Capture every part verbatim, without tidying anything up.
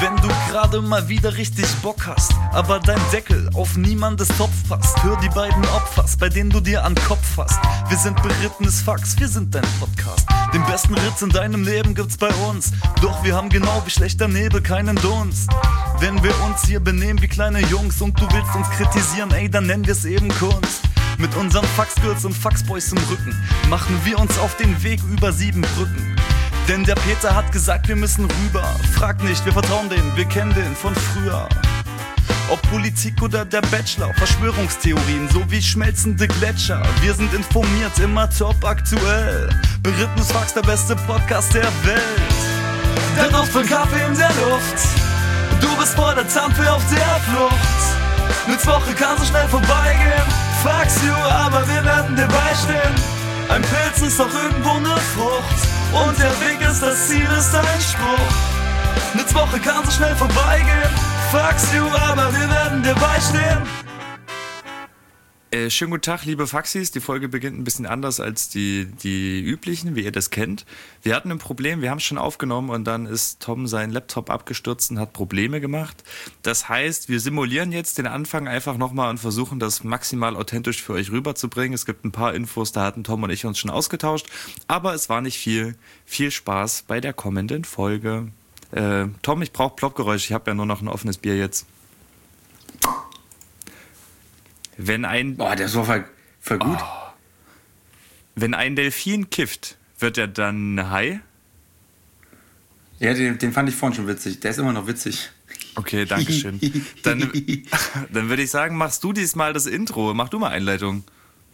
Wenn du gerade mal wieder richtig Bock hast, aber dein Deckel auf niemandes Topf passt, hör die beiden Opfers, bei denen du dir an Kopf fasst. Wir sind berittenes Fax, wir sind dein Podcast. Den besten Ritz in deinem Leben gibt's bei uns, doch wir haben genau wie schlechter Nebel keinen Dunst. Wenn wir uns hier benehmen wie kleine Jungs und du willst uns kritisieren, ey, dann nennen wir's eben Kunst. Mit unseren Faxgirls und Faxboys im Rücken machen wir uns auf den Weg über sieben Brücken. Denn der Peter hat gesagt, wir müssen rüber. Frag nicht, wir vertrauen denen, wir kennen den von früher. Ob Politik oder der Bachelor, Verschwörungstheorien sowie schmelzende Gletscher. Wir sind informiert, immer top aktuell. Berittenes Fax, der beste Podcast der Welt. Der Duft von Kaffee in der Luft. Du bist vor der Zampfe auf der Flucht. Mit Woche kann so schnell vorbeigehen. Fax you, aber wir werden dir beistehen. Ein Pilz ist doch irgendwo eine Frucht. Und der Weg ist das Ziel, ist ein Spruch. Eine Woche kann so schnell vorbeigehen. Fax you, aber wir werden dir beistehen. Äh, schönen guten Tag, liebe Faxis. Die Folge beginnt ein bisschen anders als die, die üblichen, wie ihr das kennt. Wir hatten ein Problem, wir haben es schon aufgenommen und dann ist Tom sein Laptop abgestürzt und hat Probleme gemacht. Das heißt, wir simulieren jetzt den Anfang einfach nochmal und versuchen das maximal authentisch für euch rüberzubringen. Es gibt ein paar Infos, da hatten Tom und ich uns schon ausgetauscht, aber es war nicht viel. Viel Spaß bei der kommenden Folge. Äh, Tom, ich brauche Ploppgeräusch, ich habe ja nur noch ein offenes Bier jetzt. Wenn ein, Boah, der ist so voll, voll gut. Oh. Wenn ein Delfin kifft, wird er dann ein Hai? Ja, den, den fand ich vorhin schon witzig. Der ist immer noch witzig. Okay, danke schön. Dann, dann würde ich sagen, machst du diesmal das Intro. Mach du mal Einleitung.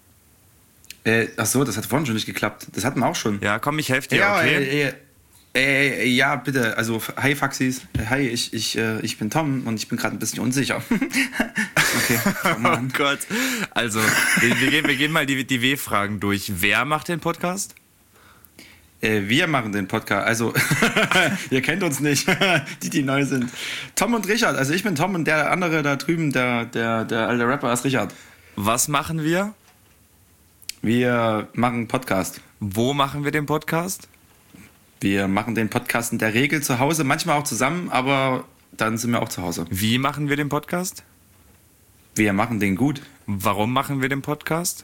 Äh, ach so, das hat vorhin schon nicht geklappt. Das hatten wir auch schon. Ja, komm, ich helfe dir, ja, okay? Äh, äh, äh, ja, bitte. Also, hi Faxis. Hi, ich, ich, äh, ich bin Tom und ich bin gerade ein bisschen unsicher. Okay, fang mal an. Oh Gott. Also, wir, wir, gehen, wir gehen mal die, die W-Fragen durch. Wer macht den Podcast? Äh, wir machen den Podcast. Also, ihr kennt uns nicht, die, die neu sind. Tom und Richard. Also, ich bin Tom und der andere da drüben, der, der, der alte Rapper ist Richard. Was machen wir? Wir machen einen Podcast. Wo machen wir den Podcast? Wir machen den Podcast in der Regel zu Hause, manchmal auch zusammen, aber dann sind wir auch zu Hause. Wie machen wir den Podcast? Wir machen den gut. Warum machen wir den Podcast?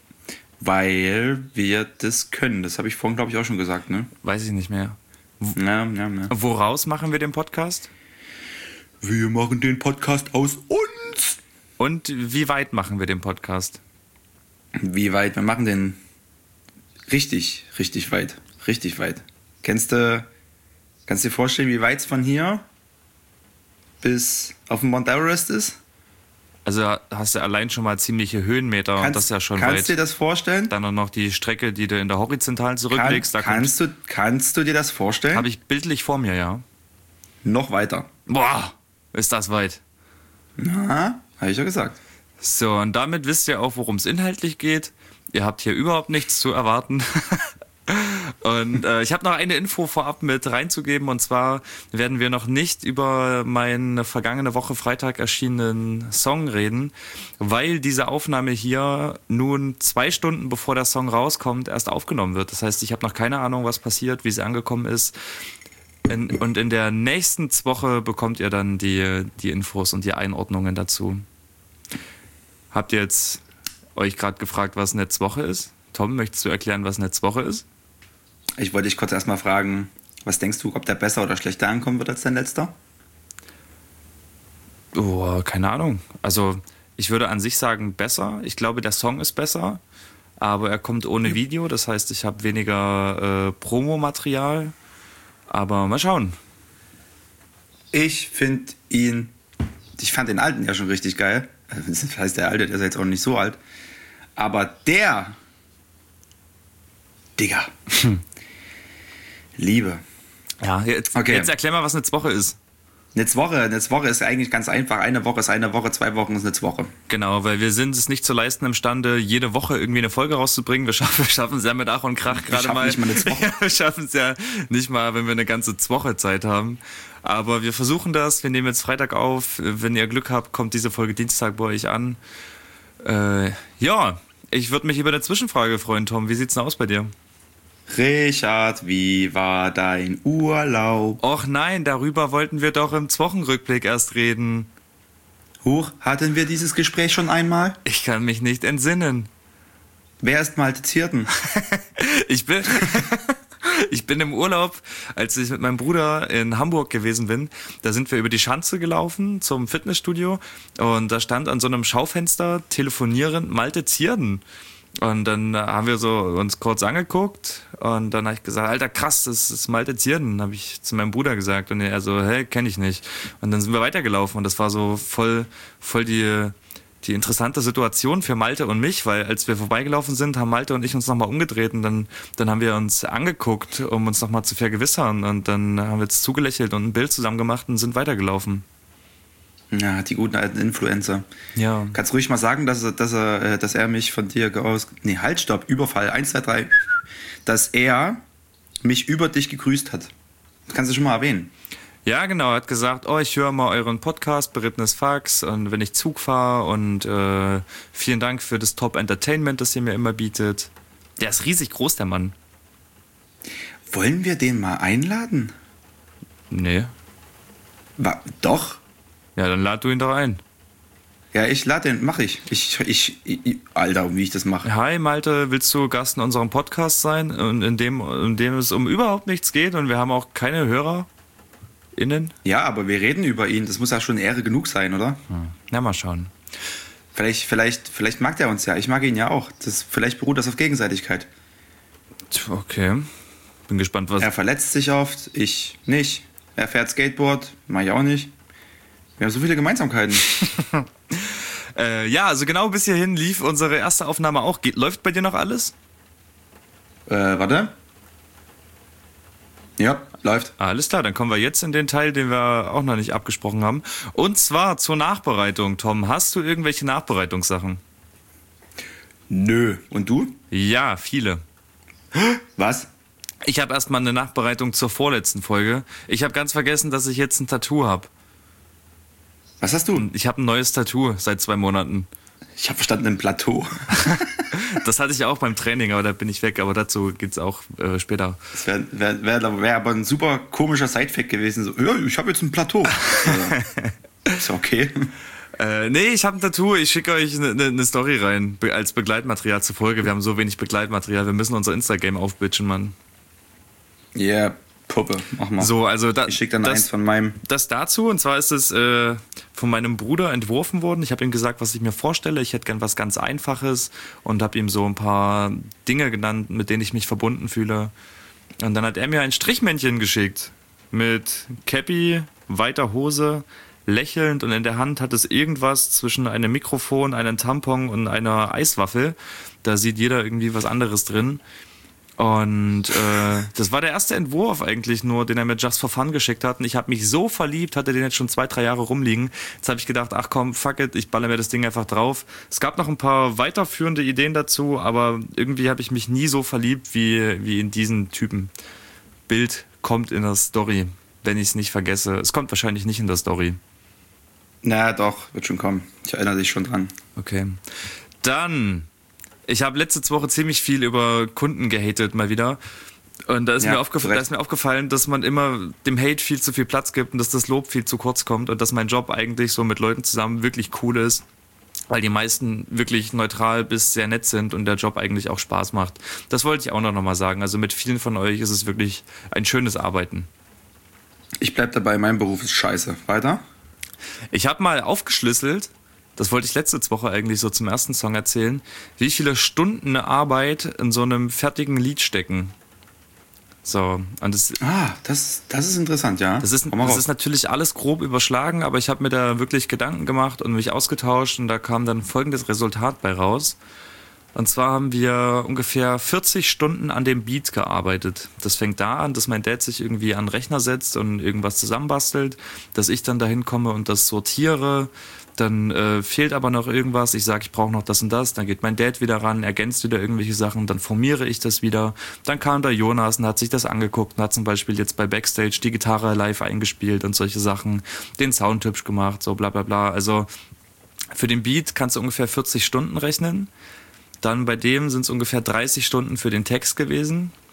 Weil wir das können. Das habe ich vorhin, glaube ich, auch schon gesagt, ne? Weiß ich nicht mehr. W- ja, ja, ja. Woraus machen wir den Podcast? Wir machen den Podcast aus uns. Und wie weit machen wir den Podcast? Wie weit? Wir machen den richtig, richtig weit. Richtig weit. Kennst du, kannst du dir vorstellen, wie weit es von hier bis auf den Mount Everest ist? Also hast du allein schon mal ziemliche Höhenmeter Kannst, und das ist ja schon kannst weit. Kannst du dir das vorstellen? Dann auch noch die Strecke, die du in der Horizontalen zurücklegst. Kann, da kannst, du, kannst du dir das vorstellen? Habe ich bildlich vor mir, ja. Noch weiter. Boah, ist das weit. Na, habe ich ja gesagt. So, und damit wisst ihr auch, worum es inhaltlich geht. Ihr habt hier überhaupt nichts zu erwarten. Und äh, ich habe noch eine Info vorab mit reinzugeben, und zwar werden wir noch nicht über meinen vergangene Woche Freitag erschienenen Song reden, weil diese Aufnahme hier nun zwei Stunden bevor der Song rauskommt erst aufgenommen wird. Das heißt, ich habe noch keine Ahnung, was passiert, wie sie angekommen ist. In, und in der nächsten Woche bekommt ihr dann die, die Infos und die Einordnungen dazu. Habt ihr jetzt euch gerade gefragt, was Netzwoche ist? Tom, möchtest du erklären, was Netzwoche ist? Ich wollte dich kurz erstmal fragen, was denkst du, ob der besser oder schlechter ankommen wird als dein letzter? Oh, keine Ahnung. Also ich würde an sich sagen besser. Ich glaube, der Song ist besser, aber er kommt ohne Video. Das heißt, ich habe weniger äh, Promomaterial. Aber mal schauen. Ich finde ihn, ich fand den alten ja schon richtig geil. Das heißt, der alte, der ist jetzt auch nicht so alt. Aber der, Digga, hm. Liebe. Ja, jetzt, okay. Jetzt erklär mal, was Netzwoche ist. Netzwoche, Netzwoche ist eigentlich ganz einfach. Eine Woche ist eine Woche, zwei Wochen ist Netzwoche. Genau, weil wir sind es nicht zu leisten imstande, jede Woche irgendwie eine Folge rauszubringen. Wir schaffen, wir schaffen es ja mit Ach und Krach gerade mal. Nicht mal eine Zwoche. Ja, wir schaffen es ja nicht mal, wenn wir eine ganze Zwoche Zeit haben. Aber wir versuchen das. Wir nehmen jetzt Freitag auf. Wenn ihr Glück habt, kommt diese Folge Dienstag bei euch an. Äh, ja, ich würde mich über eine Zwischenfrage freuen, Tom. Wie sieht's denn aus bei dir? Richard, wie war dein Urlaub? Och nein, darüber wollten wir doch im Wochenrückblick erst reden. Huch, hatten wir dieses Gespräch schon einmal? Ich kann mich nicht entsinnen. Wer ist Malte Zierden? Ich bin... Ich bin im Urlaub, als ich mit meinem Bruder in Hamburg gewesen bin, da sind wir über die Schanze gelaufen zum Fitnessstudio und da stand an so einem Schaufenster telefonierend Malte Zierden. Und dann haben wir so uns kurz angeguckt und dann habe ich gesagt, Alter krass, das ist Malte Zierden, habe ich zu meinem Bruder gesagt und er so, hey, kenne ich nicht. Und dann sind wir weitergelaufen und das war so voll, voll die... die interessante Situation für Malte und mich, weil als wir vorbeigelaufen sind, haben Malte und ich uns nochmal umgedreht und dann, dann haben wir uns angeguckt, um uns nochmal zu vergewissern und dann haben wir jetzt zugelächelt und ein Bild zusammen gemacht und sind weitergelaufen. Ja, die guten alten Influencer. Ja. Kannst ruhig mal sagen, dass er, dass er, dass er mich von dir aus... Nee, halt, stopp, Überfall, eins, zwei, drei. Dass er mich über dich gegrüßt hat. Das kannst du schon mal erwähnen. Ja, genau, er hat gesagt, oh, ich höre mal euren Podcast, Berittenes Fax, und wenn ich Zug fahre und äh, vielen Dank für das Top-Entertainment, das ihr mir immer bietet. Der ist riesig groß, der Mann. Wollen wir den mal einladen? Nee. Wa- doch? Ja, dann lad du ihn doch ein. Ja, ich lade den, mach ich. Ich, ich, ich. Alter, wie ich das mache. Hi Malte, willst du Gast in unserem Podcast sein, und in dem, in dem es um überhaupt nichts geht und wir haben auch keine Hörer? Innen? Ja, aber wir reden über ihn. Das muss ja schon Ehre genug sein, oder? Hm. Na, mal schauen. Vielleicht, vielleicht, vielleicht mag der uns ja. Ich mag ihn ja auch. Das, vielleicht beruht das auf Gegenseitigkeit. Okay. Bin gespannt, was... Er verletzt sich oft, ich nicht. Er fährt Skateboard, mach ich auch nicht. Wir haben so viele Gemeinsamkeiten. äh, ja, also genau bis hierhin lief unsere erste Aufnahme auch. Geht, läuft bei dir noch alles? Äh, warte. Ja, läuft. Alles klar, dann kommen wir jetzt in den Teil, den wir auch noch nicht abgesprochen haben. Und zwar zur Nachbereitung. Tom, hast du irgendwelche Nachbereitungssachen? Nö. Und du? Ja, viele. Was? Ich habe erstmal eine Nachbereitung zur vorletzten Folge. Ich habe ganz vergessen, dass ich jetzt ein Tattoo habe. Was hast du? Ich habe ein neues Tattoo seit zwei Monaten. Ich habe verstanden, ein Plateau. Das hatte ich auch beim Training, aber da bin ich weg. Aber dazu geht's auch äh, später. Das wäre wär, wär, wär aber ein super komischer Sidefact gewesen. So, ja, ich habe jetzt ein Plateau. Also, ist okay. Äh, nee, ich habe ein Tattoo. Ich schicke euch eine ne, ne Story rein be- als Begleitmaterial zur Folge. Wir haben so wenig Begleitmaterial. Wir müssen unser Insta-Game aufbitchen, Mann. Ja, yeah, Puppe, mach mal. So, also da, ich schicke dann das, eins von meinem. Das dazu, und zwar ist es äh, von meinem Bruder entworfen worden. Ich habe ihm gesagt, was ich mir vorstelle. Ich hätte gern was ganz Einfaches und habe ihm so ein paar Dinge genannt, mit denen ich mich verbunden fühle. Und dann hat er mir ein Strichmännchen geschickt mit Cappy, weiter Hose, lächelnd, und in der Hand hat es irgendwas zwischen einem Mikrofon, einem Tampon und einer Eiswaffel. Da sieht jeder irgendwie was anderes drin. Und äh, das war der erste Entwurf eigentlich nur, den er mir just for fun geschickt hat. Und ich habe mich so verliebt, hatte den jetzt schon zwei, drei Jahre rumliegen. Jetzt habe ich gedacht, ach komm, fuck it, ich baller mir das Ding einfach drauf. Es gab noch ein paar weiterführende Ideen dazu, aber irgendwie habe ich mich nie so verliebt wie, wie in diesen Typen. Bild kommt in der Story, wenn ich es nicht vergesse. Es kommt wahrscheinlich nicht in der Story. Na doch, wird schon kommen. Ich erinnere dich schon dran. Okay. Dann... Ich habe letzte Woche ziemlich viel über Kunden gehatet, mal wieder. Und da ist, ja, mir aufgef- da ist mir aufgefallen, dass man immer dem Hate viel zu viel Platz gibt und dass das Lob viel zu kurz kommt und dass mein Job eigentlich so mit Leuten zusammen wirklich cool ist, weil die meisten wirklich neutral bis sehr nett sind und der Job eigentlich auch Spaß macht. Das wollte ich auch noch mal sagen. Also mit vielen von euch ist es wirklich ein schönes Arbeiten. Ich bleib dabei, mein Beruf ist scheiße. Weiter? Ich habe mal aufgeschlüsselt, das wollte ich letzte Woche eigentlich so zum ersten Song erzählen, wie viele Stunden Arbeit in so einem fertigen Lied stecken. So, und das, ah, das, das ist interessant, ja. Das ist, das ist natürlich alles grob überschlagen, aber ich habe mir da wirklich Gedanken gemacht und mich ausgetauscht und da kam dann folgendes Resultat bei raus. Und zwar haben wir ungefähr vierzig Stunden an dem Beat gearbeitet. Das fängt da an, dass mein Dad sich irgendwie an den Rechner setzt und irgendwas zusammenbastelt, dass ich dann dahin komme und das sortiere. Dann äh, fehlt aber noch irgendwas, ich sage, ich brauche noch das und das, dann geht mein Dad wieder ran, ergänzt wieder irgendwelche Sachen, dann formiere ich das wieder. Dann kam der Jonas und hat sich das angeguckt und hat zum Beispiel jetzt bei Backstage die Gitarre live eingespielt und solche Sachen, den Sound hübsch gemacht, so bla bla bla. Also für den Beat kannst du ungefähr vierzig Stunden rechnen. Dann bei dem sind es ungefähr dreißig Stunden für den Text gewesen.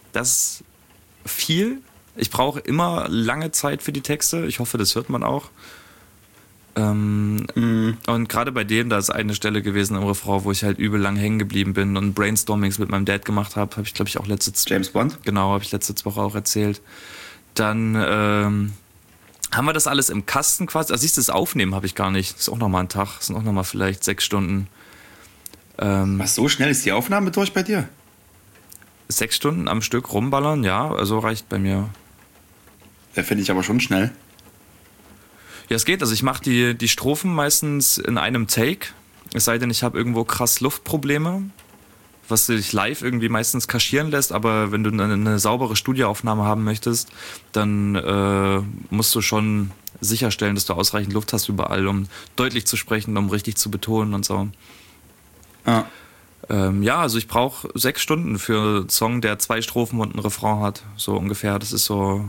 das ist viel. Ich brauche immer lange Zeit für die Texte. Ich hoffe, das hört man auch. Ähm, mm. Und gerade bei dem, da ist eine Stelle gewesen im Refrain, wo ich halt übel lang hängen geblieben bin und Brainstormings mit meinem Dad gemacht habe. Habe ich, glaube ich, auch letzte... James Bond? Genau, habe ich letzte Woche auch erzählt. Dann ähm, haben wir das alles im Kasten quasi. Also siehst du, das Aufnehmen habe ich gar nicht. Das ist auch nochmal ein Tag. Das sind auch nochmal vielleicht sechs Stunden. Ähm, Was, so schnell ist die Aufnahme durch bei dir? Sechs Stunden am Stück rumballern, ja. Also reicht bei mir. Ja, finde ich aber schon schnell. Ja, es geht. Also ich mache die, die Strophen meistens in einem Take. Es sei denn, ich habe irgendwo krass Luftprobleme, was sich live irgendwie meistens kaschieren lässt. Aber wenn du eine, eine saubere Studioaufnahme haben möchtest, dann äh, musst du schon sicherstellen, dass du ausreichend Luft hast überall, um deutlich zu sprechen, um richtig zu betonen und so. Ah. Ähm, ja, also ich brauche sechs Stunden für einen Song, der zwei Strophen und einen Refrain hat. So ungefähr. Das ist so...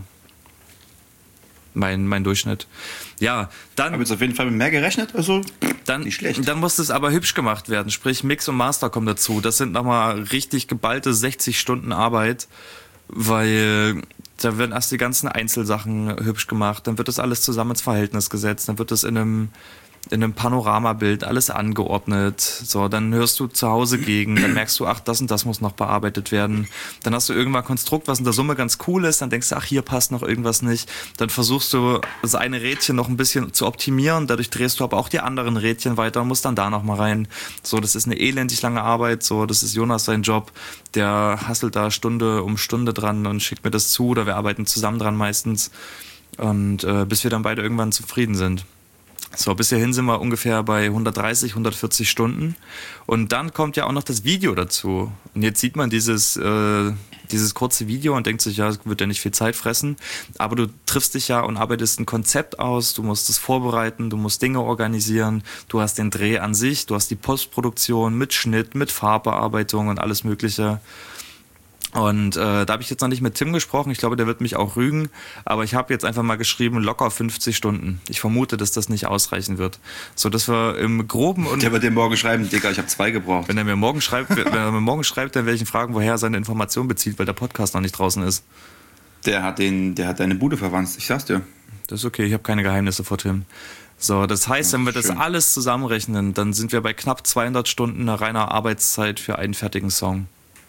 Mein, mein Durchschnitt. Ja, dann. Habe jetzt auf jeden Fall mit mehr gerechnet, also dann, nicht schlecht. Dann muss es aber hübsch gemacht werden. Sprich, Mix und Master kommen dazu. Das sind nochmal richtig geballte sechzig Stunden Arbeit, weil da werden erst die ganzen Einzelsachen hübsch gemacht, dann wird das alles zusammen ins Verhältnis gesetzt, dann wird das in einem in einem Panoramabild alles angeordnet. So, dann hörst du zu Hause gegen, dann merkst du, ach, das und das muss noch bearbeitet werden. Dann hast du irgendwann ein Konstrukt, was in der Summe ganz cool ist, dann denkst du, ach, hier passt noch irgendwas nicht. Dann versuchst du das eine Rädchen noch ein bisschen zu optimieren, dadurch drehst du aber auch die anderen Rädchen weiter und musst dann da noch mal rein. So, das ist eine elendig lange Arbeit, so, das ist Jonas sein Job, der hasselt da Stunde um Stunde dran und schickt mir das zu, oder wir arbeiten zusammen dran meistens, und äh, bis wir dann beide irgendwann zufrieden sind. So, bis hierhin sind wir ungefähr bei hundertdreißig, hundertvierzig Stunden. Und dann kommt ja auch noch das Video dazu. Und jetzt sieht man dieses, äh, dieses kurze Video und denkt sich, ja, es wird ja nicht viel Zeit fressen. Aber du triffst dich ja und arbeitest ein Konzept aus, du musst es vorbereiten, du musst Dinge organisieren, du hast den Dreh an sich, du hast die Postproduktion mit Schnitt, mit Farbbearbeitung und alles Mögliche. Und äh, da habe ich jetzt noch nicht mit Tim gesprochen, ich glaube, der wird mich auch rügen, aber ich habe jetzt einfach mal geschrieben, locker fünfzig Stunden. Ich vermute, dass das nicht ausreichen wird. So, dass wir im Groben... Und der wird dir morgen schreiben, Digga, ich habe zwei gebraucht. Wenn er mir morgen schreibt, wenn er mir morgen schreibt, dann werde ich ihn fragen, woher er seine Informationen bezieht, weil der Podcast noch nicht draußen ist. Der hat, den, der hat deine Bude verwandt, ich sag's dir. Das ist okay, ich habe keine Geheimnisse vor Tim. So, das heißt, ja, wenn wir schön. das alles zusammenrechnen, dann sind wir bei knapp zweihundert Stunden reiner Arbeitszeit für einen fertigen Song.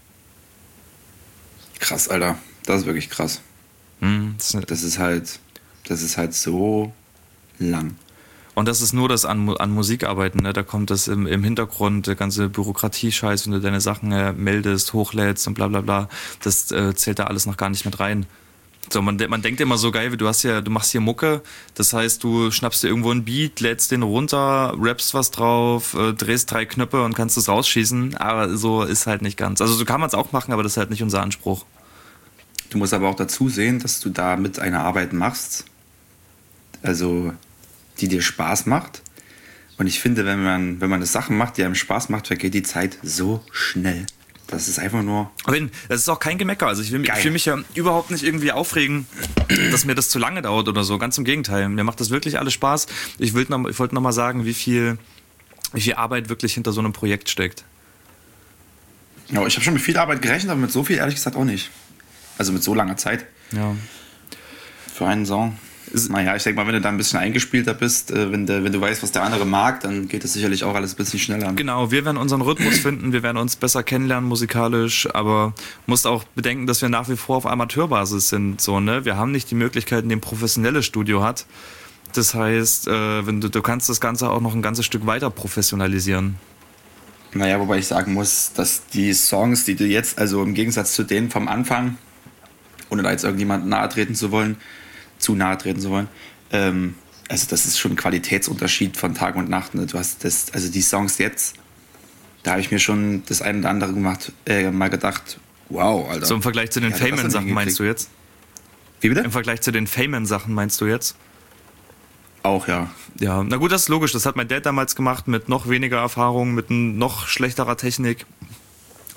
Krass, Alter. Das ist wirklich krass. Hm, das, ist das ist halt, das ist halt so lang. Und das ist nur das an, an Musikarbeiten, ne? Da kommt das im, im Hintergrund, der ganze Bürokratie-Scheiß, wenn du deine Sachen äh, meldest, hochlädst und bla bla bla. Das äh, zählt da alles noch gar nicht mit rein. So, man, man denkt immer so geil, du hast ja, du machst hier Mucke, das heißt, du schnappst dir irgendwo einen Beat, lädst den runter, rappst was drauf, äh, drehst drei Knöpfe und kannst es rausschießen, aber so ist halt nicht ganz. Also so kann man es auch machen, aber das ist halt nicht unser Anspruch. Du musst aber auch dazu sehen, dass du damit eine Arbeit machst, also die dir Spaß macht. Und ich finde, wenn man, wenn man das Sachen macht, die einem Spaß macht, vergeht die Zeit so schnell. Das ist einfach nur... Aber das ist auch kein Gemecker. Also ich will, ich will mich ja überhaupt nicht irgendwie aufregen, dass mir das zu lange dauert oder so. Ganz im Gegenteil. Mir macht das wirklich alles Spaß. Ich, will noch, ich wollte noch mal sagen, wie viel, wie viel Arbeit wirklich hinter so einem Projekt steckt. Ja, ich habe schon mit viel Arbeit gerechnet, aber mit so viel ehrlich gesagt auch nicht. Also mit so langer Zeit. Ja. Für einen Song. Naja, ich denke mal, wenn du da ein bisschen eingespielter bist, äh, wenn, der, wenn du weißt, was der andere mag, dann geht es sicherlich auch alles ein bisschen schneller. Genau, wir werden unseren Rhythmus finden, wir werden uns besser kennenlernen musikalisch, aber musst auch bedenken, dass wir nach wie vor auf Amateurbasis sind. So, ne? Wir haben nicht die Möglichkeiten, die ein professionelles Studio hat. Das heißt, äh, wenn du, du kannst das Ganze auch noch ein ganzes Stück weiter professionalisieren. Naja, wobei ich sagen muss, dass die Songs, die du jetzt, also im Gegensatz zu denen vom Anfang, ohne da jetzt irgendjemandem nahe treten zu wollen, zu nahe treten zu wollen. Ähm, also das ist schon ein Qualitätsunterschied von Tag und Nacht. Ne? Du hast das, also die Songs jetzt, da habe ich mir schon das eine oder andere gemacht, äh, mal gedacht, wow, Alter. So im Vergleich zu den ja, Feyman-Sachen meinst du jetzt? Wie bitte? Im Vergleich zu den Feyman-Sachen meinst du jetzt? Auch, ja. Ja, na gut, das ist logisch. Das hat mein Dad damals gemacht mit noch weniger Erfahrung, mit noch schlechterer Technik.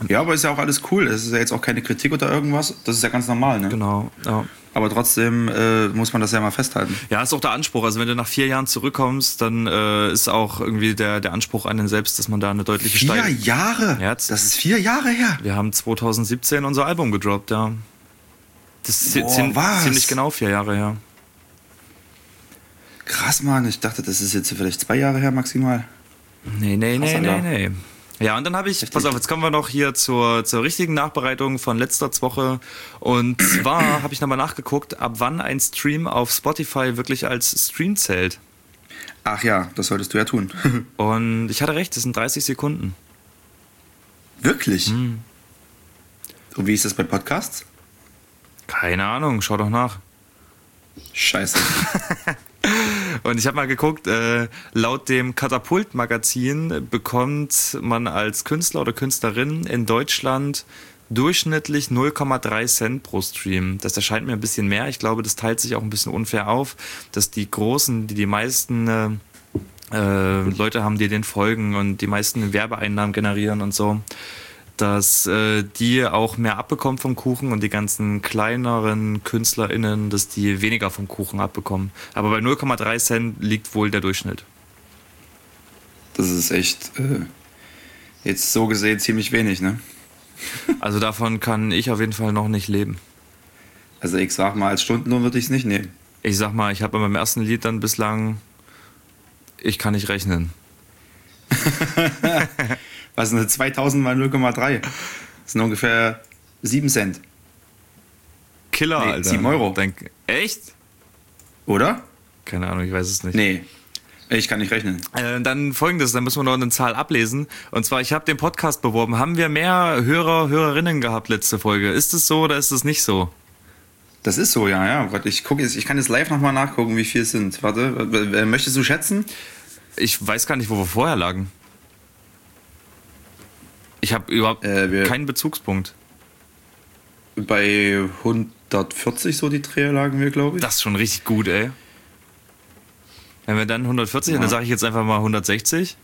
Ja, aber ist ja auch alles cool. Es ist ja jetzt auch keine Kritik oder irgendwas. Das ist ja ganz normal, ne? Genau, ja. Aber trotzdem äh, muss man das ja mal festhalten. Ja, ist auch der Anspruch. Also wenn du nach vier Jahren zurückkommst, dann äh, ist auch irgendwie der, der Anspruch an den selbst, dass man da eine deutliche Vier Steigerung... Jahre? Ja, das ist vier Jahre her. Wir haben zwanzig siebzehn unser Album gedroppt, ja. Das ist Boah, ziem- was? ziemlich genau vier Jahre her. Krass, Mann. Ich dachte, das ist jetzt vielleicht zwei Jahre her maximal. Nee, nee, Krass, nee, nee, Alter. nee. Ja, und dann habe ich, Richtig. pass auf, jetzt kommen wir noch hier zur, zur richtigen Nachbereitung von letzter Woche. Und zwar habe ich nochmal nachgeguckt, ab wann ein Stream auf Spotify wirklich als Stream zählt. Ach ja, das solltest du ja tun. Und ich hatte recht, das sind dreißig Sekunden. Wirklich? Hm. Und wie ist das bei Podcasts? Keine Ahnung, schau doch nach. Scheiße. Und ich habe mal geguckt, äh, laut dem Katapult-Magazin bekommt man als Künstler oder Künstlerin in Deutschland durchschnittlich null Komma drei Cent pro Stream. Das erscheint mir ein bisschen mehr. Ich glaube, das teilt sich auch ein bisschen unfair auf, dass die Großen, die die meisten äh, äh, Leute haben, die den folgen und die meisten Werbeeinnahmen generieren und so, dass äh, die auch mehr abbekommen vom Kuchen und die ganzen kleineren KünstlerInnen, dass die weniger vom Kuchen abbekommen. Aber bei null Komma drei Cent liegt wohl der Durchschnitt. Das ist echt äh, jetzt so gesehen ziemlich wenig, ne? Also davon kann ich auf jeden Fall noch nicht leben. Also ich sag mal, als Stundenlohn würde ich es nicht nehmen. Ich sag mal, ich habe beim ersten Lied dann bislang, ich kann nicht rechnen. Was ist eine zweitausend mal null Komma drei? Das sind ungefähr sieben Cent. Killer, Nee, Alter. sieben Euro. Denk, echt? Oder? Keine Ahnung, ich weiß es nicht. Nee. Ich kann nicht rechnen. Äh, dann folgendes, dann müssen wir noch eine Zahl ablesen. Und zwar, ich habe den Podcast beworben. Haben wir mehr Hörer, Hörerinnen gehabt letzte Folge? Ist es so oder ist es nicht so? Das ist so, ja, ja. Warte, ich gucke jetzt, ich kann jetzt live nochmal nachgucken, wie viel es sind. Warte, w- w- möchtest du schätzen? Ich weiß gar nicht, wo wir vorher lagen. Ich habe überhaupt Äh, wir- keinen Bezugspunkt. Bei hundertvierzig so die Dreher lagen wir, glaube ich. Das ist schon richtig gut, ey. Wenn wir dann hundertvierzig, Ja. dann sage ich jetzt einfach mal hundertsechzig.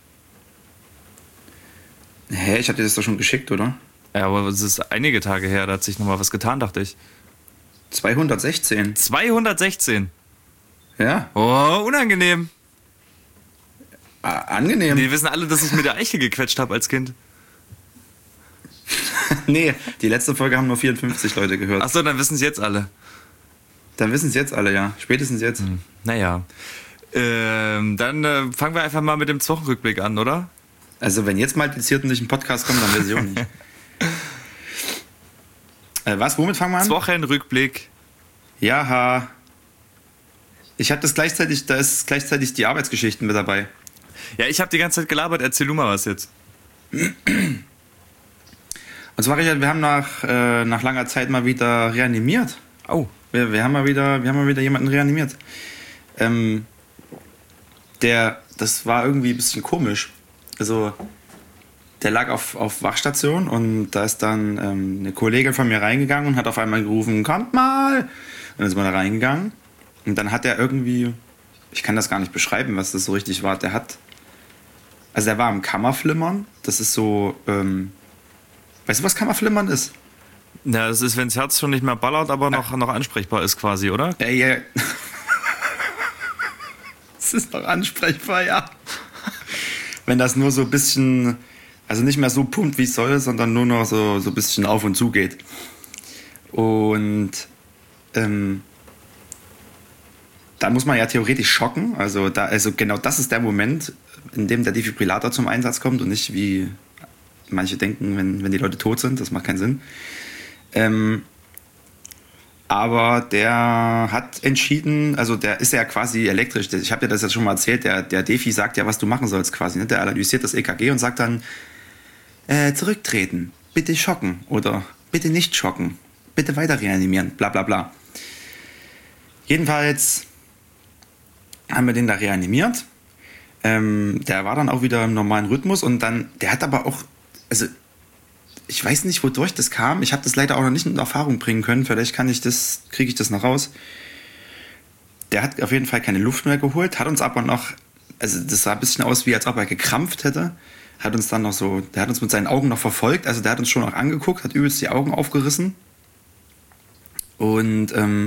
Hä, ich hatte dir das doch schon geschickt, oder? Ja, aber es ist einige Tage her, da hat sich nochmal was getan, dachte ich. zweihundertsechzehn. zweihundertsechzehn. Ja, Oh, unangenehm. ah, angenehm. Die wissen alle, dass ich mit der Eiche gequetscht habe als Kind. Nee, die letzte Folge haben nur vierundfünfzig Leute gehört. Achso, dann wissen es jetzt alle. Dann wissen es jetzt alle, ja. Spätestens jetzt. Naja. Ähm, dann äh, fangen wir einfach mal mit dem Wochenrückblick an, oder? Also wenn jetzt mal Malplizierten durch einen Podcast kommen, dann weiß ich auch nicht. äh, was, womit fangen wir an? Wochenrückblick. Ja, ich habe das gleichzeitig, da ist gleichzeitig die Arbeitsgeschichten mit dabei. Ja, ich habe die ganze Zeit gelabert. Erzähl du mal was jetzt. Und zwar, Richard, wir haben nach, äh, nach langer Zeit mal wieder reanimiert. Oh. Wir, wir, haben mal wieder, wir haben mal wieder jemanden reanimiert. Ähm, der, das war irgendwie ein bisschen komisch. Also, der lag auf, auf Wachstation und da ist dann ähm, eine Kollegin von mir reingegangen und hat auf einmal gerufen, kommt mal! Und dann sind wir da reingegangen und dann hat er irgendwie, ich kann das gar nicht beschreiben, was das so richtig war, der hat, also der war am Kammerflimmern, das ist so, ähm, weißt du, was Kammerflimmern ist? Ja, das ist, wenn das Herz schon nicht mehr ballert, aber noch, noch ansprechbar ist quasi, oder? Ja, ja. Es ist noch ansprechbar, ja. Wenn das nur so ein bisschen, also nicht mehr so pumpt, wie es soll, sondern nur noch so, so ein bisschen auf und zu geht. Und ähm, da muss man ja theoretisch schocken. Also, da, also genau das ist der Moment, in dem der Defibrillator zum Einsatz kommt und nicht wie manche denken, wenn, wenn die Leute tot sind. Das macht keinen Sinn. Ähm, aber der hat entschieden, also der ist ja quasi elektrisch. Ich habe dir das jetzt schon mal erzählt. Der, der Defi sagt ja, was du machen sollst quasi. Ne? Der analysiert das E K G und sagt dann, äh, zurücktreten, bitte schocken oder bitte nicht schocken, bitte weiter reanimieren, bla bla bla. Jedenfalls haben wir den da reanimiert. Ähm, der war dann auch wieder im normalen Rhythmus und dann, der hat aber auch, also ich weiß nicht, wodurch das kam. Ich habe das leider auch noch nicht in Erfahrung bringen können. Vielleicht kann ich das, kriege ich das noch raus. Der hat auf jeden Fall keine Luft mehr geholt, hat uns aber noch, also das sah ein bisschen aus, wie als ob er gekrampft hätte. hat uns dann noch so, der hat uns mit seinen Augen noch verfolgt, also der hat uns schon auch angeguckt, hat übelst die Augen aufgerissen. Und ähm,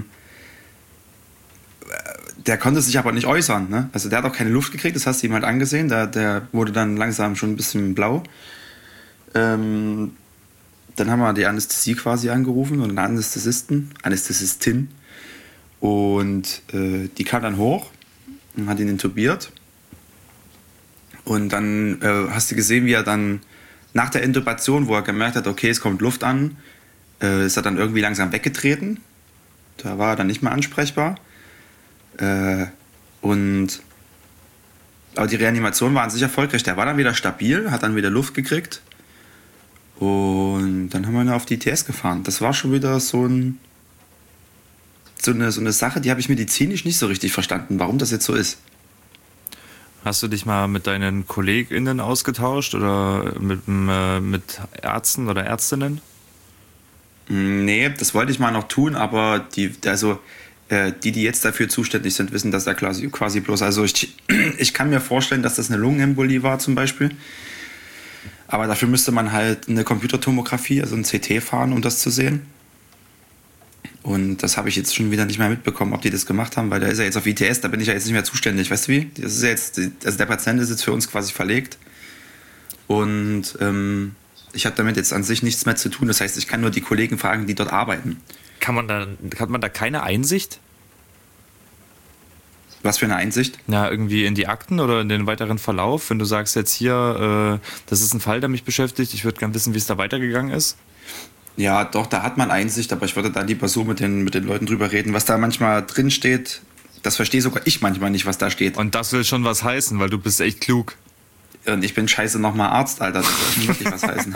der konnte sich aber nicht äußern, ne? Also der hat auch keine Luft gekriegt, das hast du ihm halt angesehen, der, der wurde dann langsam schon ein bisschen blau. Ähm, dann haben wir die Anästhesie quasi angerufen und einen Anästhesisten, Anästhesistin. Und äh, die kam dann hoch und hat ihn intubiert. Und dann äh, hast du gesehen, wie er dann nach der Intubation, wo er gemerkt hat, okay, es kommt Luft an, äh, ist er dann irgendwie langsam weggetreten. Da war er dann nicht mehr ansprechbar. Äh, und aber die Reanimation war an sich erfolgreich. Der war dann wieder stabil, hat dann wieder Luft gekriegt. Und dann haben wir ihn auf die I T S gefahren. Das war schon wieder so, ein, so, eine, so eine Sache, die habe ich medizinisch nicht so richtig verstanden, warum das jetzt so ist. Hast du dich mal mit deinen KollegInnen ausgetauscht oder mit, äh, mit Ärzten oder Ärztinnen? Nee, das wollte ich mal noch tun, aber die, also, äh, die, die jetzt dafür zuständig sind, wissen das ja quasi, quasi bloß. Also ich, ich kann mir vorstellen, dass das eine Lungenembolie war zum Beispiel. Aber dafür müsste man halt eine Computertomographie, also ein C T fahren, um das zu sehen. Und das habe ich jetzt schon wieder nicht mehr mitbekommen, ob die das gemacht haben, weil da ist ja jetzt auf I T S, da bin ich ja jetzt nicht mehr zuständig. Weißt du wie? Das ist ja jetzt, also der Patient ist jetzt für uns quasi verlegt. Und ähm, ich habe damit jetzt an sich nichts mehr zu tun. Das heißt, ich kann nur die Kollegen fragen, die dort arbeiten. Kann man da, hat man da keine Einsicht? Was für eine Einsicht? Ja, irgendwie in die Akten oder in den weiteren Verlauf, wenn du sagst jetzt hier, äh, das ist ein Fall, der mich beschäftigt, ich würde gerne wissen, wie es da weitergegangen ist. Ja, doch, da hat man Einsicht, aber ich würde da lieber so mit den, mit den Leuten drüber reden. Was da manchmal drin steht, das verstehe sogar ich manchmal nicht, was da steht. Und das will schon was heißen, weil du bist echt klug. Und ich bin scheiße nochmal Arzt, Alter, das soll nicht wirklich was heißen.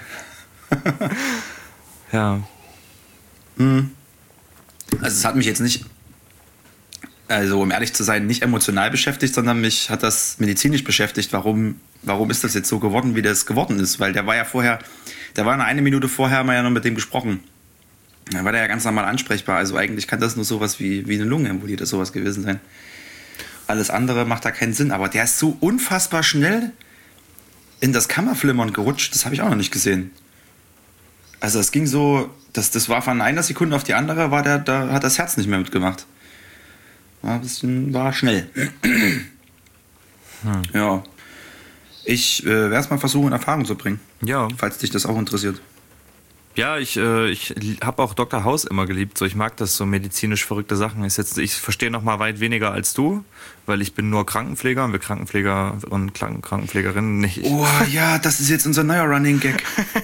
Ja. Also es hat mich jetzt nicht, also um ehrlich zu sein, nicht emotional beschäftigt, sondern mich hat das medizinisch beschäftigt. Warum, warum ist das jetzt so geworden, wie das geworden ist? Weil der war ja vorher, der war eine, eine Minute vorher, haben wir ja noch mit dem gesprochen. Da war der ja ganz normal ansprechbar. Also eigentlich kann das nur sowas wie, wie eine Lungenembolie oder sowas gewesen sein. Alles andere macht da keinen Sinn. Aber der ist so unfassbar schnell in das Kammerflimmern gerutscht. Das habe ich auch noch nicht gesehen. Also es ging so, das, das war von einer Sekunde auf die andere, war der, da hat das Herz nicht mehr mitgemacht. War ein bisschen, war schnell. Hm. Ja. Ich äh, werde es mal versuchen, in Erfahrung zu bringen. Ja. Falls dich das auch interessiert. Ja, ich, äh, ich habe auch Doktor House immer geliebt. So, ich mag das, so medizinisch verrückte Sachen. Ich, jetzt, ich verstehe noch mal weit weniger als du, weil ich bin nur Krankenpfleger und wir Krankenpfleger und Krankenpflegerinnen nicht. Oh ja, das ist jetzt unser neuer Running Gag.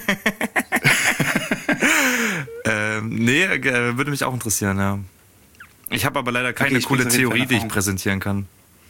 ähm, nee, äh, würde mich auch interessieren, ja. Ich habe aber leider keine Okay, coole Theorie, die ich präsentieren kann.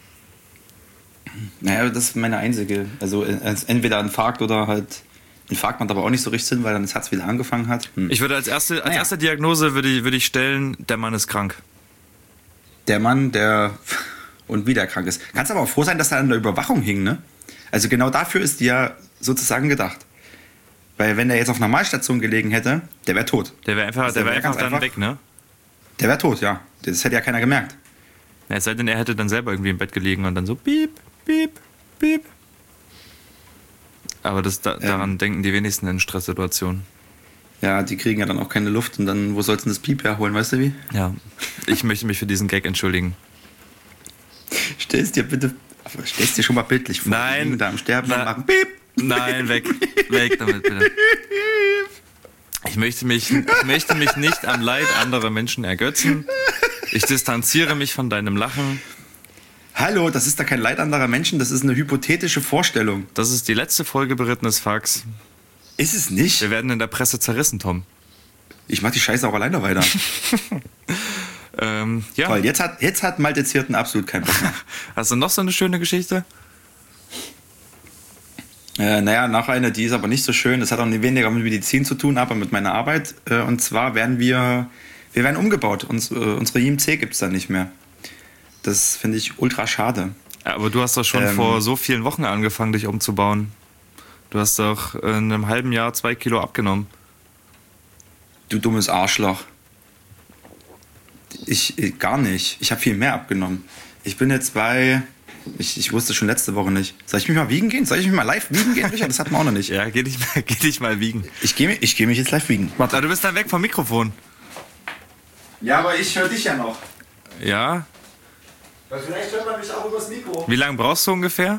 Naja, das ist meine einzige. Also entweder Infarkt oder halt Infarkt macht aber auch nicht so richtig Sinn, weil dann das Herz wieder angefangen hat. Hm. Ich würde als erste, als naja. erste Diagnose würde ich, würde ich stellen, der Mann ist krank. Der Mann, der und wieder krank ist. Kannst aber auch froh sein, dass er an der Überwachung hing, ne? Also genau dafür ist die ja sozusagen gedacht. Weil wenn der jetzt auf einer Normalstation gelegen hätte, der wäre tot. Der wäre einfach, also der wär wär einfach dann einfach weg, ne? Der wäre tot, ja. Das hätte ja keiner gemerkt. Ja, es sei denn, er hätte dann selber irgendwie im Bett gelegen und dann so piep, piep, piep. Aber das, da, daran ähm. denken die wenigsten in Stresssituationen. Ja, die kriegen ja dann auch keine Luft und dann, wo sollst du das Piep herholen, weißt du wie? Ja, ich möchte mich für diesen Gag entschuldigen. Stell's dir bitte, stell's dir schon mal bildlich vor. Nein. Die liegen da am Sterben Na, und machen Piep. Nein, weg, weg damit bitte. Ich möchte mich, ich möchte mich nicht am Leid anderer Menschen ergötzen. Ich distanziere mich von deinem Lachen. Hallo, das ist da kein Leid anderer Menschen, das ist eine hypothetische Vorstellung. Das ist die letzte Folge Berittenes Fax. Ist es nicht? Wir werden in der Presse zerrissen, Tom. Ich mach die Scheiße auch alleine weiter. ähm, ja. Toll, jetzt hat, jetzt hat Malte Zierten absolut keinen Bock mehr. Hast du noch so eine schöne Geschichte? Äh, naja, noch eine, die ist aber nicht so schön. Das hat auch weniger mit Medizin zu tun, aber mit meiner Arbeit. Äh, und zwar werden wir, wir werden umgebaut. Uns, äh, unsere I M C gibt es dann nicht mehr. Das finde ich ultra schade. Aber du hast doch schon ähm, vor so vielen Wochen angefangen, dich umzubauen. Du hast doch in einem halben Jahr zwei Kilo abgenommen. Du dummes Arschloch. Ich, ich gar nicht. Ich habe viel mehr abgenommen. Ich bin jetzt bei Ich, ich wusste schon letzte Woche nicht. Soll ich mich mal wiegen gehen? Soll ich mich mal live wiegen gehen, Richard? Das hatten wir auch noch nicht. Ja, geh dich mal, geh dich mal wiegen. Ich gehe ich geh mich jetzt live wiegen. Warte. Ah, du bist dann weg vom Mikrofon. Ja, aber ich höre dich ja noch. Ja? Weil vielleicht hört man mich auch übers Mikro. Wie lange brauchst du ungefähr?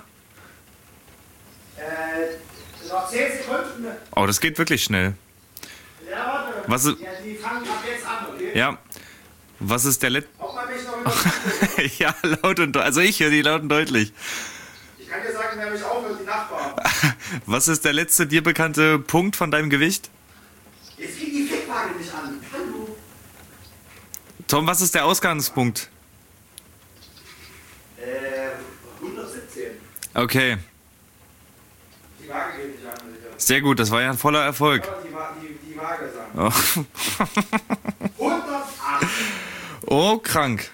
Äh, noch zehn Sekunden. Oh, das geht wirklich schnell. Ja, warte. Was ist, Ja, die fangen ab jetzt an, okay? ja. Was ist der letzte... Ob man mich noch übers Mikro Ja, laut und deutlich. Also ich höre die laut und deutlich. Ich kann dir sagen, wer mich aufhört, die Nachbarn. Was ist der letzte dir bekannte Punkt von deinem Gewicht? Jetzt fing die Fickwaage nicht an. Hallo. Tom, was ist der Ausgangspunkt? Äh, hundertsiebzehn. Okay, Die Waage geht nicht an, sicher. sehr gut. Das war ja ein voller Erfolg. Aber die, Wa- die, die Waage sagen. Oh, hundertacht. oh krank.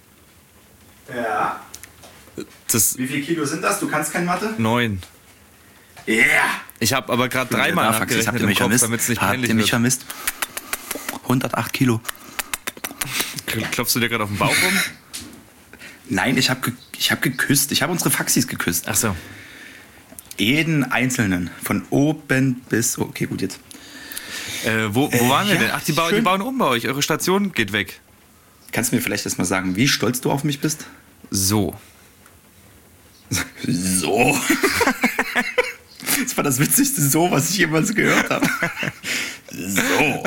Ja. Das Wie viel Kilo sind das? Du kannst kein Mathe? neun. Ja. Yeah. Ich habe aber gerade dreimal nachgerechnet im Kopf, damit es nicht Habt peinlich ihr mich wird. vermisst? hundertacht Kilo. Klopfst du dir gerade auf den Bauch rum? Nein, ich habe ge ich hab geküsst. Ich habe unsere Faxis geküsst. Ach so. Jeden einzelnen. Von oben bis... Oh, okay, gut, jetzt. Äh, wo wo Äh, waren wir ja, denn? Ach, die, bau die schön. bauen um bei euch. Eure Station geht weg. Kannst du mir vielleicht erst mal sagen, wie stolz du auf mich bist? So. So. Das war das witzigste So, was ich jemals gehört habe. So.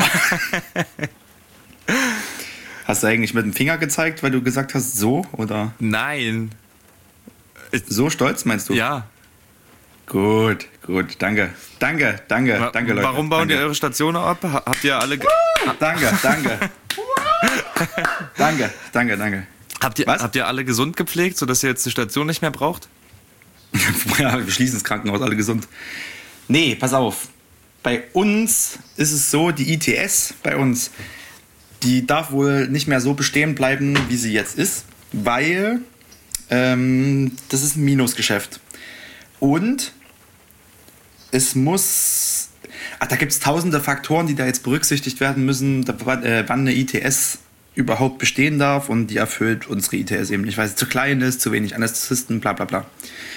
Hast du eigentlich mit dem Finger gezeigt, weil du gesagt hast, so? Oder Nein. so stolz, meinst du? Ja. Gut, gut, danke. Danke, danke, Wa- danke, Leute. Warum bauen danke. ihr eure Station ab? Ha- Habt ihr alle... ge- Danke, danke. danke, danke, danke. Habt ihr, Was? habt ihr alle gesund gepflegt, sodass ihr jetzt die Station nicht mehr braucht? Ja, wir schließen das Krankenhaus, alle gesund. Nee, pass auf. Bei uns ist es so, die I T S bei uns, die darf wohl nicht mehr so bestehen bleiben, wie sie jetzt ist, weil ähm, das ist ein Minusgeschäft. Und es muss... Ach, da gibt es tausende Faktoren, die da jetzt berücksichtigt werden müssen, da, äh, wann eine I T S überhaupt bestehen darf, und die erfüllt unsere I T S eben nicht, weil sie zu klein ist, zu wenig Anästhesisten, bla bla bla.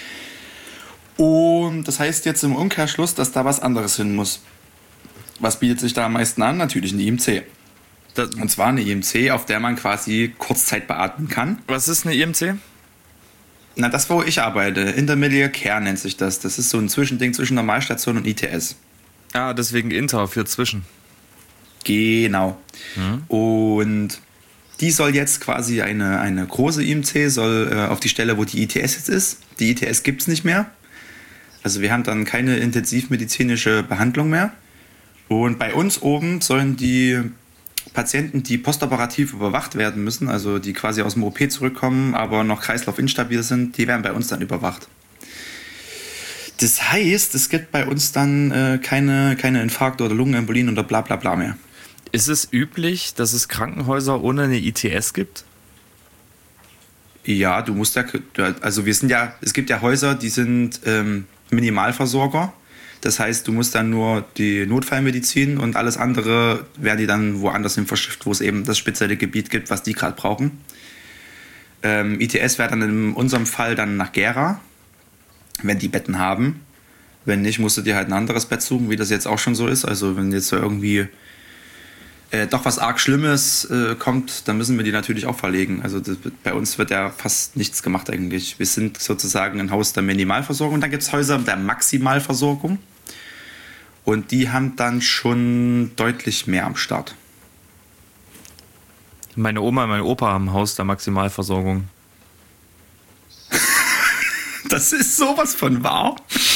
Und das heißt jetzt im Umkehrschluss, dass da was anderes hin muss. Was bietet sich da am meisten an? Natürlich eine I M C. Das, Und zwar eine I M C, auf der man quasi Kurzzeit beatmen kann. was ist eine I M C? Na, das, wo ich arbeite, Intermediate Care nennt sich das. Das ist so ein Zwischending zwischen Normalstation und I T S. Ah, deswegen Inter für zwischen. Genau. Mhm. Und die soll jetzt quasi eine, eine große I M C, soll äh, auf die Stelle, wo die I T S jetzt ist. Die I T S gibt es nicht mehr. Also wir haben dann keine intensivmedizinische Behandlung mehr. Und bei uns oben sollen die Patienten, die postoperativ überwacht werden müssen, also die quasi aus dem O P zurückkommen, aber noch kreislaufinstabil sind, die werden bei uns dann überwacht. Das heißt, es gibt bei uns dann äh, keine, keine Infarkte oder Lungenembolien oder bla bla bla mehr. Ist es üblich, dass es Krankenhäuser ohne eine I T S gibt? Ja, du musst ja, also wir sind ja, es gibt ja Häuser, die sind ähm, Minimalversorger. Das heißt, du musst dann nur die Notfallmedizin und alles andere werden die dann woanders hin verschifft, wo es eben das spezielle Gebiet gibt, was die gerade brauchen. Ähm, I T S wäre dann in unserem Fall dann nach Gera, wenn die Betten haben. Wenn nicht, musst du dir halt ein anderes Bett suchen, wie das jetzt auch schon so ist. Also wenn jetzt so irgendwie äh, doch was arg Schlimmes äh, kommt, dann müssen wir die natürlich auch verlegen. Also das, bei uns wird ja fast nichts gemacht eigentlich. Wir sind sozusagen ein Haus der Minimalversorgung. Dann gibt es Häuser der Maximalversorgung. Und die haben dann schon deutlich mehr am Start. Meine Oma und mein Opa haben ein Haus der Maximalversorgung. Das ist sowas von wahr.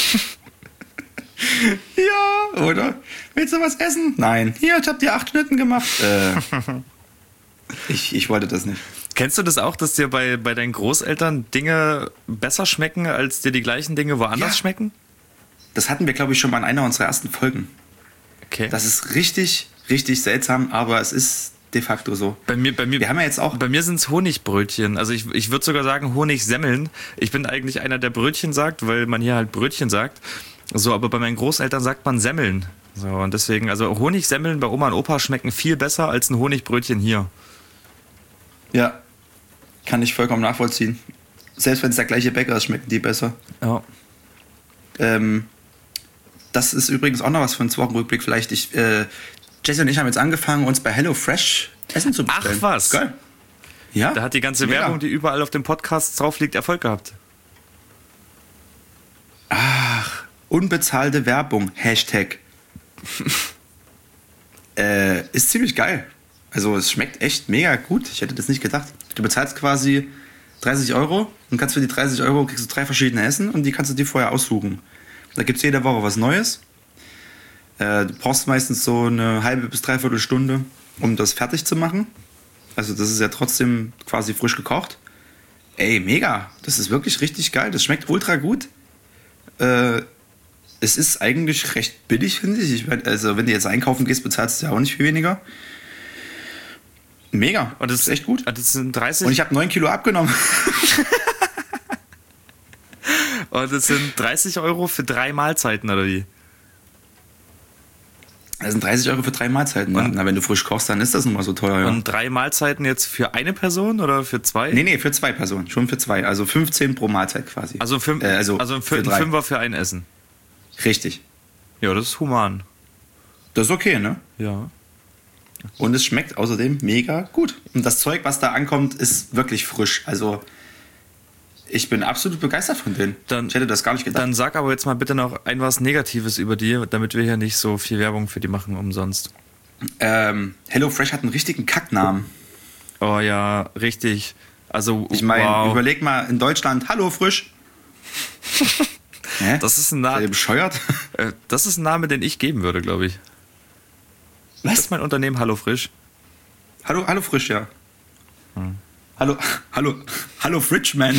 Ja, oder? Willst du was essen? Nein. Hier, ich hab dir acht Schnitten gemacht. Äh, ich, ich wollte das nicht. Kennst du das auch, dass dir bei, bei deinen Großeltern Dinge besser schmecken, als dir die gleichen Dinge woanders Ja. schmecken? Das hatten wir, glaube ich, schon mal in einer unserer ersten Folgen. Okay. Das ist richtig, richtig seltsam, aber es ist de facto so. Bei mir, bei mir, Wir haben ja jetzt auch... bei mir sind es Honigbrötchen. Also ich, ich würde sogar sagen Honigsemmeln. Ich bin eigentlich einer, der Brötchen sagt, weil man hier halt Brötchen sagt. So, aber bei meinen Großeltern sagt man Semmeln. So, und deswegen, also Honigsemmeln bei Oma und Opa schmecken viel besser als ein Honigbrötchen hier. Ja, kann ich vollkommen nachvollziehen. Selbst wenn es der gleiche Bäcker ist, schmecken die besser. Ja. Ähm, das ist übrigens auch noch was für einen Wochenrückblick. Vielleicht, ich, äh, Jesse und ich haben jetzt angefangen, uns bei HelloFresh Essen zu bestellen. Ach was. Geil. Ja. Da hat die ganze Mega. Werbung, die überall auf dem Podcast drauf liegt, Erfolg gehabt. Ach, unbezahlte Werbung. Hashtag. äh, ist ziemlich geil. Also es schmeckt echt mega gut. Ich hätte das nicht gedacht. Du bezahlst quasi dreißig Euro und kannst für die dreißig Euro kriegst du drei verschiedene Essen und die kannst du dir vorher aussuchen. Da gibt es jede Woche was Neues. Äh, du brauchst meistens so eine halbe bis dreiviertel Stunde, um das fertig zu machen. Also das ist ja trotzdem quasi frisch gekocht. Ey, mega. Das ist wirklich richtig geil. Das schmeckt ultra gut. Äh, es ist eigentlich recht billig, finde ich. ich mein, also wenn du jetzt einkaufen gehst, bezahlst du ja auch nicht viel weniger. Mega. Und das ist echt gut. Und das sind dreißig. Und ich habe neun Kilo abgenommen. Und das sind dreißig Euro für drei Mahlzeiten, oder wie? Das sind dreißig Euro für drei Mahlzeiten. Ne? Na, wenn du frisch kochst, dann ist das nun mal so teuer. Ja. Und drei Mahlzeiten jetzt für eine Person oder für zwei? Nee, nee, für zwei Personen. Schon für zwei. Also fünfzehn pro Mahlzeit quasi. Also, fünf, äh, also, also ein, für ein drei. Fünfer für ein Essen. Richtig. Ja, das ist human. Das ist okay, ne? Ja. Und es schmeckt außerdem mega gut. Und das Zeug, was da ankommt, ist wirklich frisch. Also ich bin absolut begeistert von denen. Dann, ich hätte das gar nicht gedacht. Dann sag aber jetzt mal bitte noch ein was Negatives über die, damit wir hier nicht so viel Werbung für die machen umsonst. Ähm, HelloFresh hat einen richtigen Kacknamen. Oh ja, richtig. Also, Ich meine, wow. überleg mal in Deutschland, hallo frisch. Hä? Das ist ein Seid Name. ihr bescheuert? Das ist ein Name, den ich geben würde, glaube ich. Was? Das ist mein Unternehmen Hallo Frisch. Hallo, hallo frisch, ja. Hm. Hallo, hallo, hallo Fridgeman.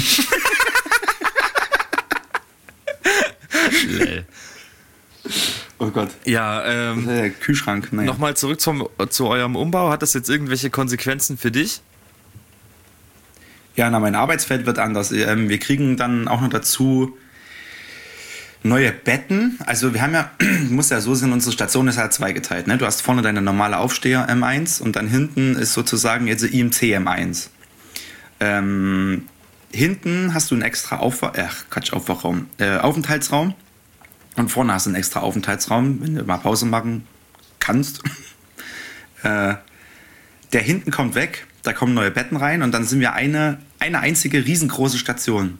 Oh Gott. Ja, ähm, Der Kühlschrank, naja. nochmal zurück zum, zu eurem Umbau. Hat das jetzt irgendwelche Konsequenzen für dich? Ja, na, mein Arbeitsfeld wird anders. Ähm, wir kriegen dann auch noch dazu neue Betten. Also wir haben ja, muss ja so sein, unsere Station ist halt zweigeteilt. Ne? Du hast vorne deine normale Aufsteher M eins und dann hinten ist sozusagen jetzt I M C M eins. Ähm, hinten hast du einen extra Aufwach, äh, Quatsch, Aufwachraum, äh, Aufenthaltsraum und vorne hast du einen extra Aufenthaltsraum, wenn du mal Pause machen kannst. äh, der hinten kommt weg, da kommen neue Betten rein und dann sind wir eine, eine einzige riesengroße Station.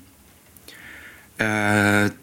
Äh,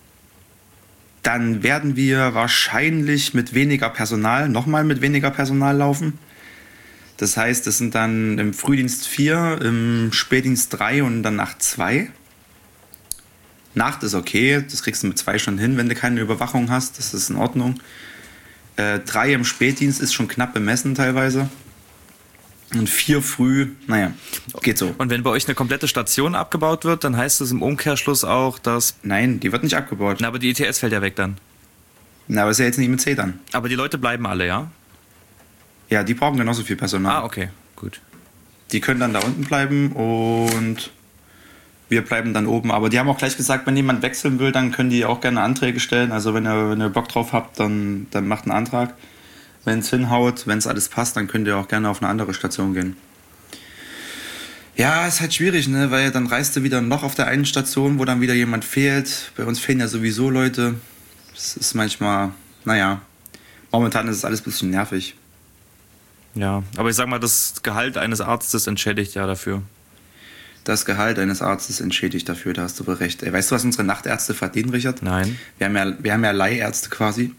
dann werden wir wahrscheinlich mit weniger Personal, nochmal mit weniger Personal laufen. Das heißt, es sind dann im Frühdienst vier, im Spätdienst drei und dann Nacht zwei. Nacht ist okay, das kriegst du mit zwei schon hin, wenn du keine Überwachung hast, das ist in Ordnung. Äh, drei im Spätdienst ist schon knapp bemessen teilweise. Und vier früh, naja, geht so. Und wenn bei euch eine komplette Station abgebaut wird, dann heißt es im Umkehrschluss auch, dass... Nein, die wird nicht abgebaut. Na, aber die I T S fällt ja weg dann. Na, aber ist ja jetzt nicht mit C dann. Aber die Leute bleiben alle, ja? Ja, die brauchen genauso viel Personal. Ah, okay, gut. Die können dann da unten bleiben und wir bleiben dann oben. Aber die haben auch gleich gesagt, wenn jemand wechseln will, dann können die auch gerne Anträge stellen. Also wenn ihr, wenn ihr Bock drauf habt, dann, dann macht einen Antrag. Wenn es hinhaut, wenn es alles passt, dann könnt ihr auch gerne auf eine andere Station gehen. Ja, ist halt schwierig, ne? Weil dann reist du wieder noch auf der einen Station, wo dann wieder jemand fehlt. Bei uns fehlen ja sowieso Leute. Es ist manchmal, naja, momentan ist es alles ein bisschen nervig. Ja, aber ich sag mal, das Gehalt eines Arztes entschädigt ja dafür. Das Gehalt eines Arztes entschädigt dafür, da hast du wohl recht. Ey, weißt du, was unsere Nachtärzte verdienen, Richard? Nein. Wir haben ja, wir haben ja Leihärzte quasi.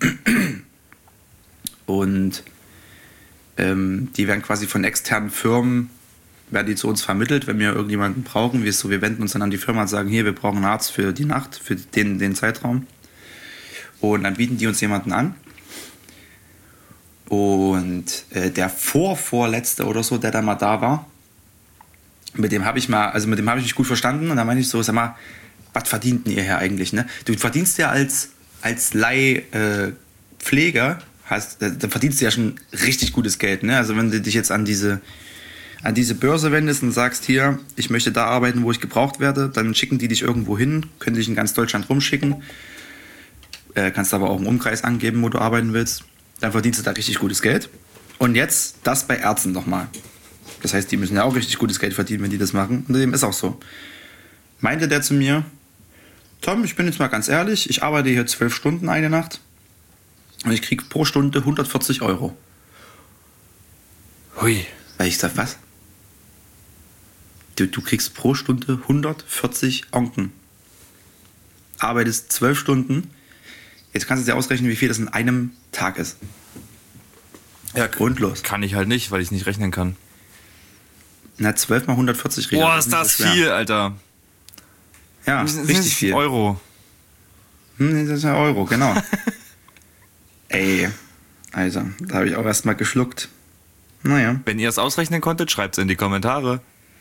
Und ähm, die werden quasi von externen Firmen, werden die zu uns vermittelt, wenn wir irgendjemanden brauchen. Wir, so, wir wenden uns dann an die Firma und sagen, hier, wir brauchen einen Arzt für die Nacht, für den, den Zeitraum. Und dann bieten die uns jemanden an. Und äh, der Vorvorletzte oder so, der da mal da war, mit dem habe ich mal, also mit dem habe ich mich gut verstanden. Und dann meine ich so, sag mal, was verdient denn ihr hier eigentlich? Ne? Du verdienst ja als, als Leihpfleger, äh, hast, da verdienst du ja schon richtig gutes Geld. Ne? Also wenn du dich jetzt an diese, an diese Börse wendest und sagst, hier, ich möchte da arbeiten, wo ich gebraucht werde, dann schicken die dich irgendwo hin, können dich in ganz Deutschland rumschicken. Äh, kannst aber auch einen Umkreis angeben, wo du arbeiten willst. Dann verdienst du da richtig gutes Geld. Und jetzt das bei Ärzten nochmal. Das heißt, die müssen ja auch richtig gutes Geld verdienen, wenn die das machen. Und dem ist auch so. meinte der zu mir, Tom, ich bin jetzt mal ganz ehrlich, ich arbeite hier zwölf Stunden eine Nacht und ich krieg pro Stunde hundertvierzig Euro. Hui. Weil ich sag, was? Du, du kriegst pro Stunde hundertvierzig Onken. Arbeitest zwölf Stunden. Jetzt kannst du dir ausrechnen, wie viel das in einem Tag ist. Ja, grundlos. Kann ich halt nicht, weil ich nicht rechnen kann. Na, zwölf mal hundertvierzig. Rita, Boah, ist das so viel, Alter. Ja, Das ist richtig viel. Euro. Hm, das ist ja Euro, genau. Ey, Alter, da habe ich auch erstmal geschluckt. Naja. Wenn ihr es ausrechnen konntet, schreibt es in die Kommentare.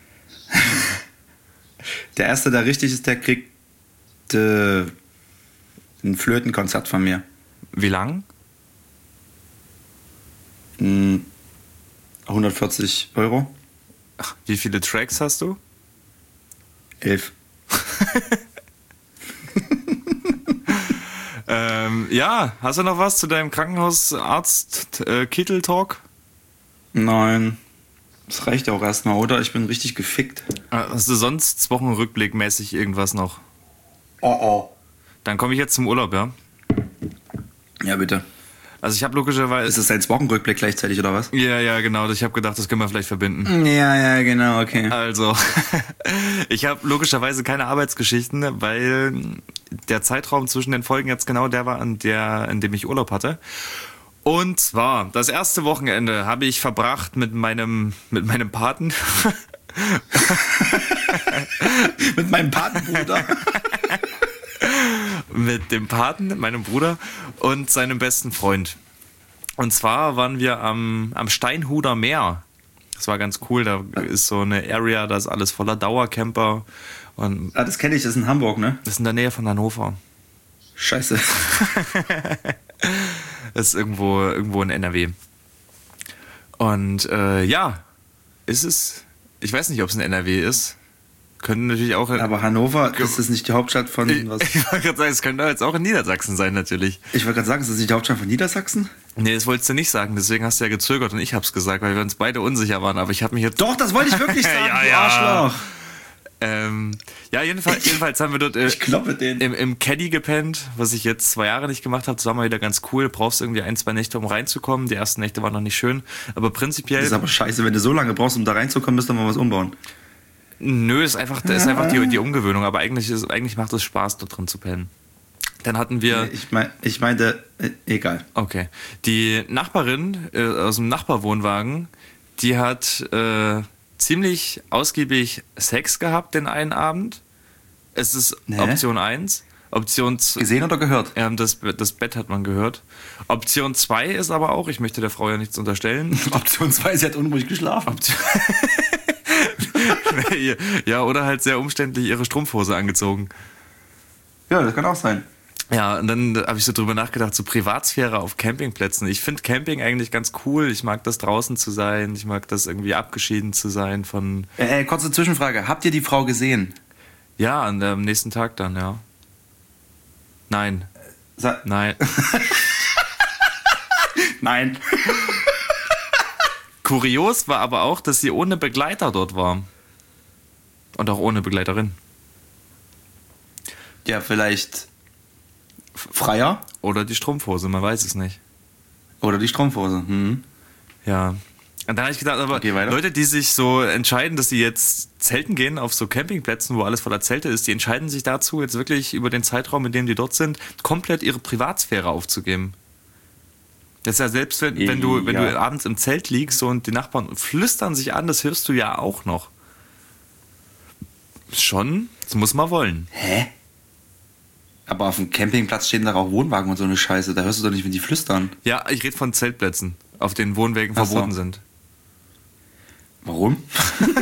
Der Erste, der richtig ist, der kriegt äh, ein Flötenkonzert von mir. Wie lang? Hm, hundertvierzig Euro. Ach, wie viele Tracks hast du? Elf. ähm, ja, hast du noch was zu deinem Krankenhausarzt-Kittel-Talk? Nein. Das reicht auch erstmal, oder? Ich bin richtig gefickt. Hast du sonst wochenrückblickmäßig irgendwas noch? Oh oh. Dann komme ich jetzt zum Urlaub, ja? Ja, bitte. Also ich habe logischerweise... Ist das jetzt Wochenrückblick gleichzeitig, oder was? Ja, ja, genau. Ich habe gedacht, das können wir vielleicht verbinden. Ja, ja, genau, okay. Also, ich habe logischerweise keine Arbeitsgeschichten, weil der Zeitraum zwischen den Folgen jetzt genau der war, an der, in dem ich Urlaub hatte. Und zwar, das erste Wochenende habe ich verbracht mit meinem, mit meinem Paten. Mit meinem Patenbruder. Mit dem Paten, meinem Bruder und seinem besten Freund. Und zwar waren wir am, am Steinhuder Meer. Das war ganz cool, da ist so eine Area, da ist alles voller Dauercamper. Und Ah, das kenne ich, das ist in Hamburg, ne? das ist in der Nähe von Hannover. Scheiße. Das ist irgendwo, irgendwo in N R W. Und äh, ja, ist es, ich weiß nicht, ob es in N R W ist. Können natürlich auch... Aber Hannover, ist das nicht die Hauptstadt von... Ich, was? ich wollte gerade sagen, es könnte jetzt auch in Niedersachsen sein, natürlich. Ich wollte gerade sagen, ist das nicht die Hauptstadt von Niedersachsen? Nee, das wolltest du nicht sagen, deswegen hast du ja gezögert und ich hab's gesagt, weil wir uns beide unsicher waren, aber ich habe mich jetzt... Doch, das wollte ich wirklich sagen, Ja, du ja. Arschloch. Ähm, ja, jedenfalls, jedenfalls haben wir dort äh, Ich kloppe den. im, im Caddy gepennt, was ich jetzt zwei Jahre nicht gemacht habe. Das war mal wieder ganz cool. Du brauchst irgendwie ein, zwei Nächte, um reinzukommen. Die ersten Nächte waren noch nicht schön, aber prinzipiell... Das ist aber scheiße, wenn du so lange brauchst, um da reinzukommen, müsst ihr mal was umbauen. Nö, ist einfach, ist einfach die, die Umgewöhnung, aber eigentlich, ist, eigentlich macht es Spaß, dort drin zu pennen. Dann hatten wir... Ich, mein, ich meinte, äh, egal. Okay. Die Nachbarin äh, aus dem Nachbarwohnwagen, die hat äh, ziemlich ausgiebig Sex gehabt den einen Abend. Es ist Nee. Option eins. Option zwei... Gesehen oder gehört? Ähm, das, das Bett hat man gehört. Option zwei ist aber auch, ich möchte der Frau ja nichts unterstellen. Option zwei, sie hat unruhig geschlafen. Option ja, oder halt sehr umständlich ihre Strumpfhose angezogen. Ja, das kann auch sein. Ja, und dann habe ich so drüber nachgedacht, so Privatsphäre auf Campingplätzen. Ich finde Camping eigentlich ganz cool. Ich mag das, draußen zu sein. Ich mag das, irgendwie abgeschieden zu sein von... Äh, kurze Zwischenfrage. Habt ihr die Frau gesehen? Ja, an am nächsten Tag dann, ja. Nein, Sa nein. Nein. Kurios war aber auch, dass sie ohne Begleiter dort war. Und auch ohne Begleiterin. Ja, vielleicht Freier Oder die Strumpfhose, man weiß es nicht. oder die Strumpfhose. Hm. Ja. Und dann habe ich gedacht, aber Okay, weiter. Leute, die sich so entscheiden, dass sie jetzt zelten gehen auf so Campingplätzen, wo alles voller Zelte ist, die entscheiden sich dazu, jetzt wirklich über den Zeitraum, in dem die dort sind, komplett ihre Privatsphäre aufzugeben. Das ist ja selbst, wenn, wenn, du, wenn Ja. du abends im Zelt liegst so, und die Nachbarn flüstern sich an, das hörst du ja auch noch. Schon, das muss man wollen. Hä? Aber auf dem Campingplatz stehen da auch Wohnwagen und so eine Scheiße. Da hörst du doch nicht, wenn die flüstern. Ja, ich rede von Zeltplätzen, auf denen Wohnwägen Ach so. verboten sind. Warum?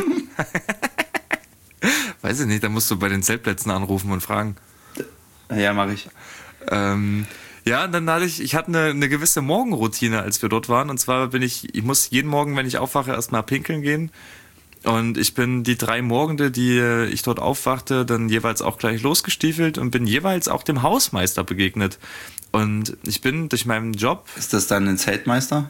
Weiß ich nicht, da musst du bei den Zeltplätzen anrufen und fragen. Ja, mache ich. Ähm, ja, und dann hatte ich, ich hatte eine, eine gewisse Morgenroutine, als wir dort waren. Und zwar bin ich, ich muss jeden Morgen, wenn ich aufwache, erstmal pinkeln gehen. Und ich bin die drei Morgende, die ich dort aufwachte, dann jeweils auch gleich losgestiefelt und bin jeweils auch dem Hausmeister begegnet. Und ich bin durch meinen Job... Ist das dann ein Zeltmeister?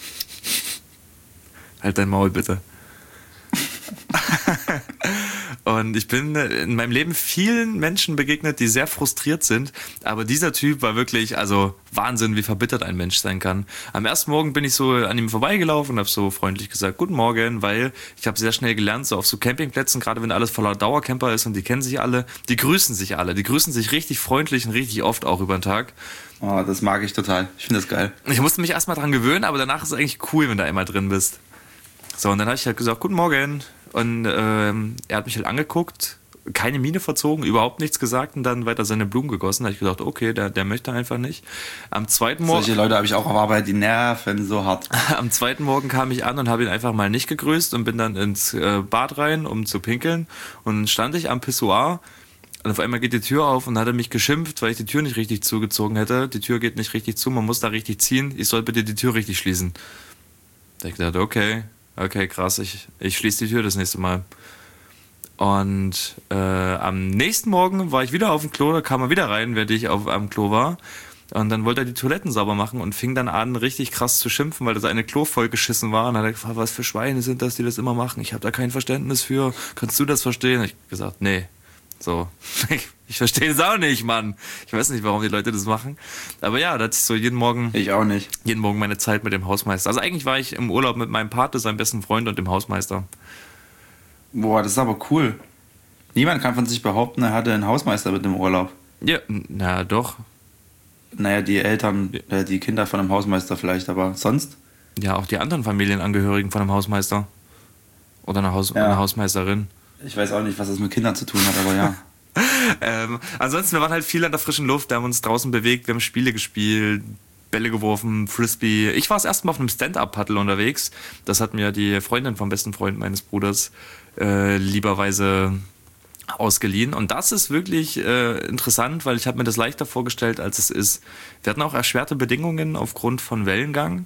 Halt dein Maul, bitte. Und Und ich bin in meinem Leben vielen Menschen begegnet, die sehr frustriert sind. Aber dieser Typ war wirklich, also Wahnsinn, wie verbittert ein Mensch sein kann. Am ersten Morgen bin ich so an ihm vorbeigelaufen und habe so freundlich gesagt, guten Morgen, weil ich habe sehr schnell gelernt, so auf so Campingplätzen, gerade wenn alles voller Dauercamper ist und die kennen sich alle, die grüßen sich alle. Die grüßen sich richtig freundlich und richtig oft auch über den Tag. Oh, das mag ich total. Ich finde das geil. Ich musste mich erstmal dran gewöhnen, aber danach ist es eigentlich cool, wenn du einmal drin bist. So, und dann habe ich halt gesagt, guten Morgen. Und ähm, er hat mich halt angeguckt, keine Miene verzogen, überhaupt nichts gesagt und dann weiter seine Blumen gegossen. Da habe ich gedacht, okay, der, der möchte einfach nicht. Am zweiten Morgen... Solche Leute habe ich auch auf Arbeit, die nerven so hart. Am zweiten Morgen kam ich an und habe ihn einfach mal nicht gegrüßt und bin dann ins äh, Bad rein, um zu pinkeln. Und dann stand ich am Pissoir und auf einmal geht die Tür auf und dann hat er mich geschimpft, weil ich die Tür nicht richtig zugezogen hätte. Die Tür geht nicht richtig zu, man muss da richtig ziehen. Ich soll bitte die Tür richtig schließen. Da habe ich gedacht, okay... Okay, krass, ich, ich schließe die Tür das nächste Mal. Und äh, am nächsten Morgen war ich wieder auf dem Klo, da kam er wieder rein, während ich auf, am Klo war. Und dann wollte er die Toiletten sauber machen und fing dann an, richtig krass zu schimpfen, weil das eine Klo vollgeschissen war. Und dann hat er gefragt, was für Schweine sind das, die das immer machen? Ich habe da kein Verständnis für. Kannst du das verstehen? Und ich habe gesagt, nee. So, ich, ich verstehe es auch nicht, Mann. Ich weiß nicht, warum die Leute das machen. Aber ja, da hatte ich so jeden Morgen... Ich auch nicht. Jeden Morgen meine Zeit mit dem Hausmeister. Also eigentlich war ich im Urlaub mit meinem Pate, seinem besten Freund und dem Hausmeister. Boah, das ist aber cool. Niemand kann von sich behaupten, er hatte einen Hausmeister mit dem Urlaub. Ja, na doch. Naja, die Eltern, äh, die Kinder von einem Hausmeister vielleicht, aber sonst? Ja, auch die anderen Familienangehörigen von einem Hausmeister. Oder einer, Haus- Ja. einer Hausmeisterin. Ich weiß auch nicht, was das mit Kindern zu tun hat, aber ja. ähm, ansonsten, wir waren halt viel an der frischen Luft, wir haben uns draußen bewegt, wir haben Spiele gespielt, Bälle geworfen, Frisbee. Ich war das erste Mal auf einem Stand-Up-Paddle unterwegs. Das hat mir die Freundin vom besten Freund meines Bruders äh, lieberweise ausgeliehen. Und das ist wirklich äh, interessant, weil ich habe mir das leichter vorgestellt, als es ist. Wir hatten auch erschwerte Bedingungen aufgrund von Wellengang.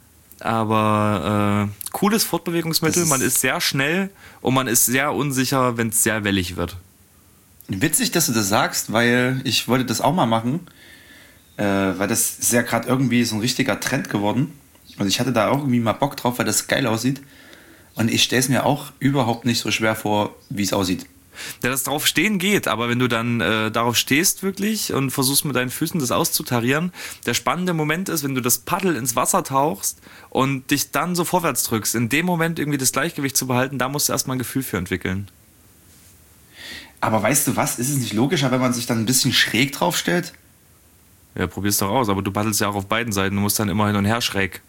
Aber äh, cooles Fortbewegungsmittel, ist man ist sehr schnell und man ist sehr unsicher, wenn es sehr wellig wird. Witzig, dass du das sagst, weil ich wollte das auch mal machen, äh, weil das ist ja gerade irgendwie so ein richtiger Trend geworden und ich hatte da auch irgendwie mal Bock drauf, weil das geil aussieht und ich stelle es mir auch überhaupt nicht so schwer vor, wie es aussieht. Ja, das drauf stehen geht, aber wenn du dann äh, darauf stehst wirklich und versuchst mit deinen Füßen das auszutarieren, der spannende Moment ist, wenn du das Paddel ins Wasser tauchst und dich dann so vorwärts drückst, in dem Moment irgendwie das Gleichgewicht zu behalten, da musst du erstmal ein Gefühl für entwickeln. Aber weißt du was, ist es nicht logischer, wenn man sich dann ein bisschen schräg drauf stellt? Ja, probier's doch aus, aber du paddelst ja auch auf beiden Seiten, du musst dann immer hin und her schräg.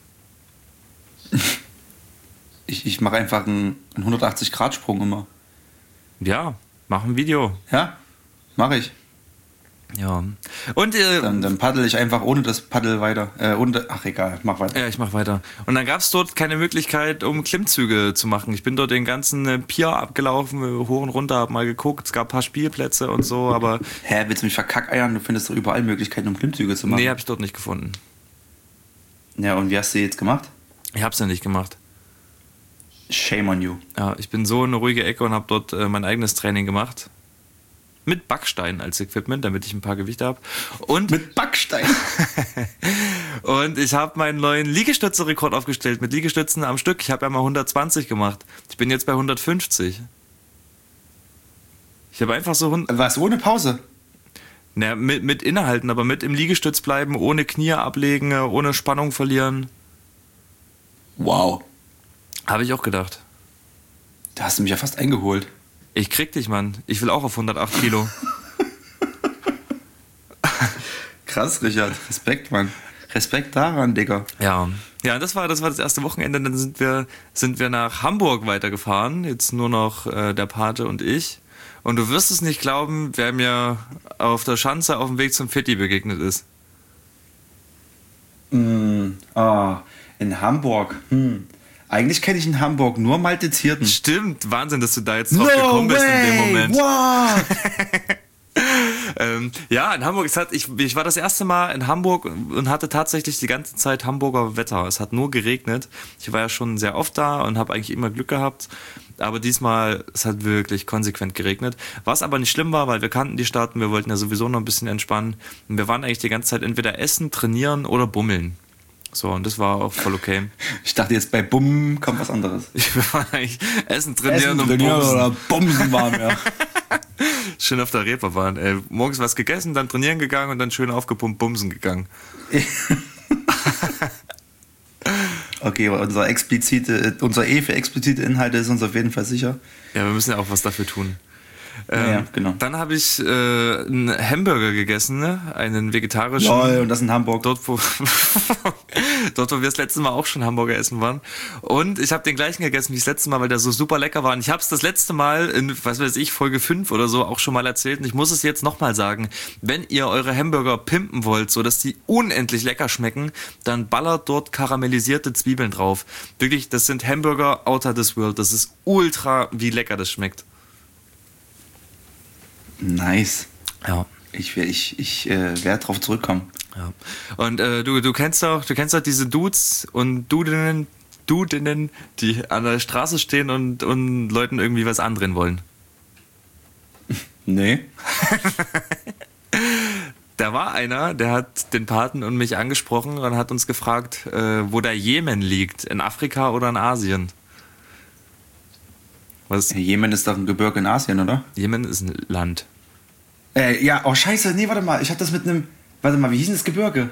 Ich, ich mache einfach einen, einen hundertachtzig-Grad-Sprung immer. Ja, mach ein Video. Ja, mache ich. Ja. Und äh, Dann, dann paddel ich einfach ohne das Paddel weiter. Äh, ohne, ach egal, mach weiter. ja, ich mach weiter. Und dann gab es dort keine Möglichkeit, um Klimmzüge zu machen. Ich bin dort den ganzen äh, Pier abgelaufen, äh, hoch und runter, hab mal geguckt. Es gab ein paar Spielplätze und so, aber Hä, willst du mich verkackeiern? Du findest doch überall Möglichkeiten, um Klimmzüge zu machen. nee, hab ich dort nicht gefunden. Ja, und wie hast du jetzt gemacht? Ich hab's ja nicht gemacht. Shame on you. Ja, ich bin so in eine ruhige Ecke und habe dort äh, mein eigenes Training gemacht. Mit Backstein als Equipment, damit ich ein paar Gewichte habe. Und, Mit Backstein. und ich habe meinen neuen Liegestütze-Rekord aufgestellt mit Liegestützen am Stück. Ich habe ja mal hundertzwanzig gemacht. Ich bin jetzt bei hundertfünfzig. Ich habe einfach so... hund- Was, ohne Pause? Na, mit, mit Innehalten, aber mit im Liegestütz bleiben, ohne Knie ablegen, ohne Spannung verlieren. Wow. Habe ich auch gedacht. Da hast du mich ja fast eingeholt. Ich krieg dich, Mann. Ich will auch auf hundertacht Kilo. Krass, Richard. Respekt, Mann. Respekt daran, Digga. Ja. Ja, das war, das war das erste Wochenende. Dann sind wir, sind wir nach Hamburg weitergefahren. Jetzt nur noch äh, der Pate und ich. Und du wirst es nicht glauben, wer mir auf der Schanze auf dem Weg zum Fitti begegnet ist. Mm, ah, in Hamburg. Hm. Eigentlich kenne ich in Hamburg nur Maltezierten. Stimmt, Wahnsinn, dass du da jetzt drauf gekommen bist in dem Moment. What? ähm, ja, in Hamburg, es hat, ich, ich war das erste Mal in Hamburg und hatte tatsächlich die ganze Zeit Hamburger Wetter. Es hat nur geregnet. Ich war ja schon sehr oft da und habe eigentlich immer Glück gehabt. Aber diesmal, es hat wirklich konsequent geregnet. Was aber nicht schlimm war, weil wir kannten die Stadt und wir wollten ja sowieso noch ein bisschen entspannen. Und wir waren eigentlich die ganze Zeit entweder essen, trainieren oder bummeln. So, und das war auch voll okay. Ich dachte jetzt bei Bumm kommt was anderes. Ich war eigentlich Essen trainieren Essen, und trainieren bumsen. oder Bumsen waren wir. Schön auf der Reeperbahn. Ey, morgens was gegessen, dann trainieren gegangen und dann schön aufgepumpt bumsen gegangen. Okay, aber unser explizite, unser E für explizite Inhalte ist uns auf jeden Fall sicher. Ja, wir müssen ja auch was dafür tun. Ähm, Ja, ja, genau. Dann habe ich äh, einen Hamburger gegessen, ne? Einen vegetarischen. Lol, und das in Hamburg. Dort wo, dort, wo wir das letzte Mal auch schon Hamburger essen waren. Und ich habe den gleichen gegessen wie das letzte Mal, weil der so super lecker war. Und ich habe es das letzte Mal in, was weiß ich, Folge fünf oder so auch schon mal erzählt. Und ich muss es jetzt nochmal sagen. Wenn ihr eure Hamburger pimpen wollt, so dass die unendlich lecker schmecken, dann ballert dort karamellisierte Zwiebeln drauf. Wirklich, das sind Hamburger out of this world. Das ist ultra, wie lecker das schmeckt. Nice. Ja. Ich, ich, ich äh, werde drauf zurückkommen. Ja. Und äh, du, du kennst doch, du kennst doch diese Dudes und Dudinnen, Dudinnen, die an der Straße stehen und, und Leuten irgendwie was andrehen wollen. Nee. Da war einer, der hat den Paten und mich angesprochen und hat uns gefragt, äh, wo der Jemen liegt, in Afrika oder in Asien. Was? Jemen ist doch ein Gebirge in Asien, oder? Jemen ist ein Land. Äh, ja, oh scheiße, nee, warte mal, ich hab das mit einem, warte mal, wie hieß denn das Gebirge?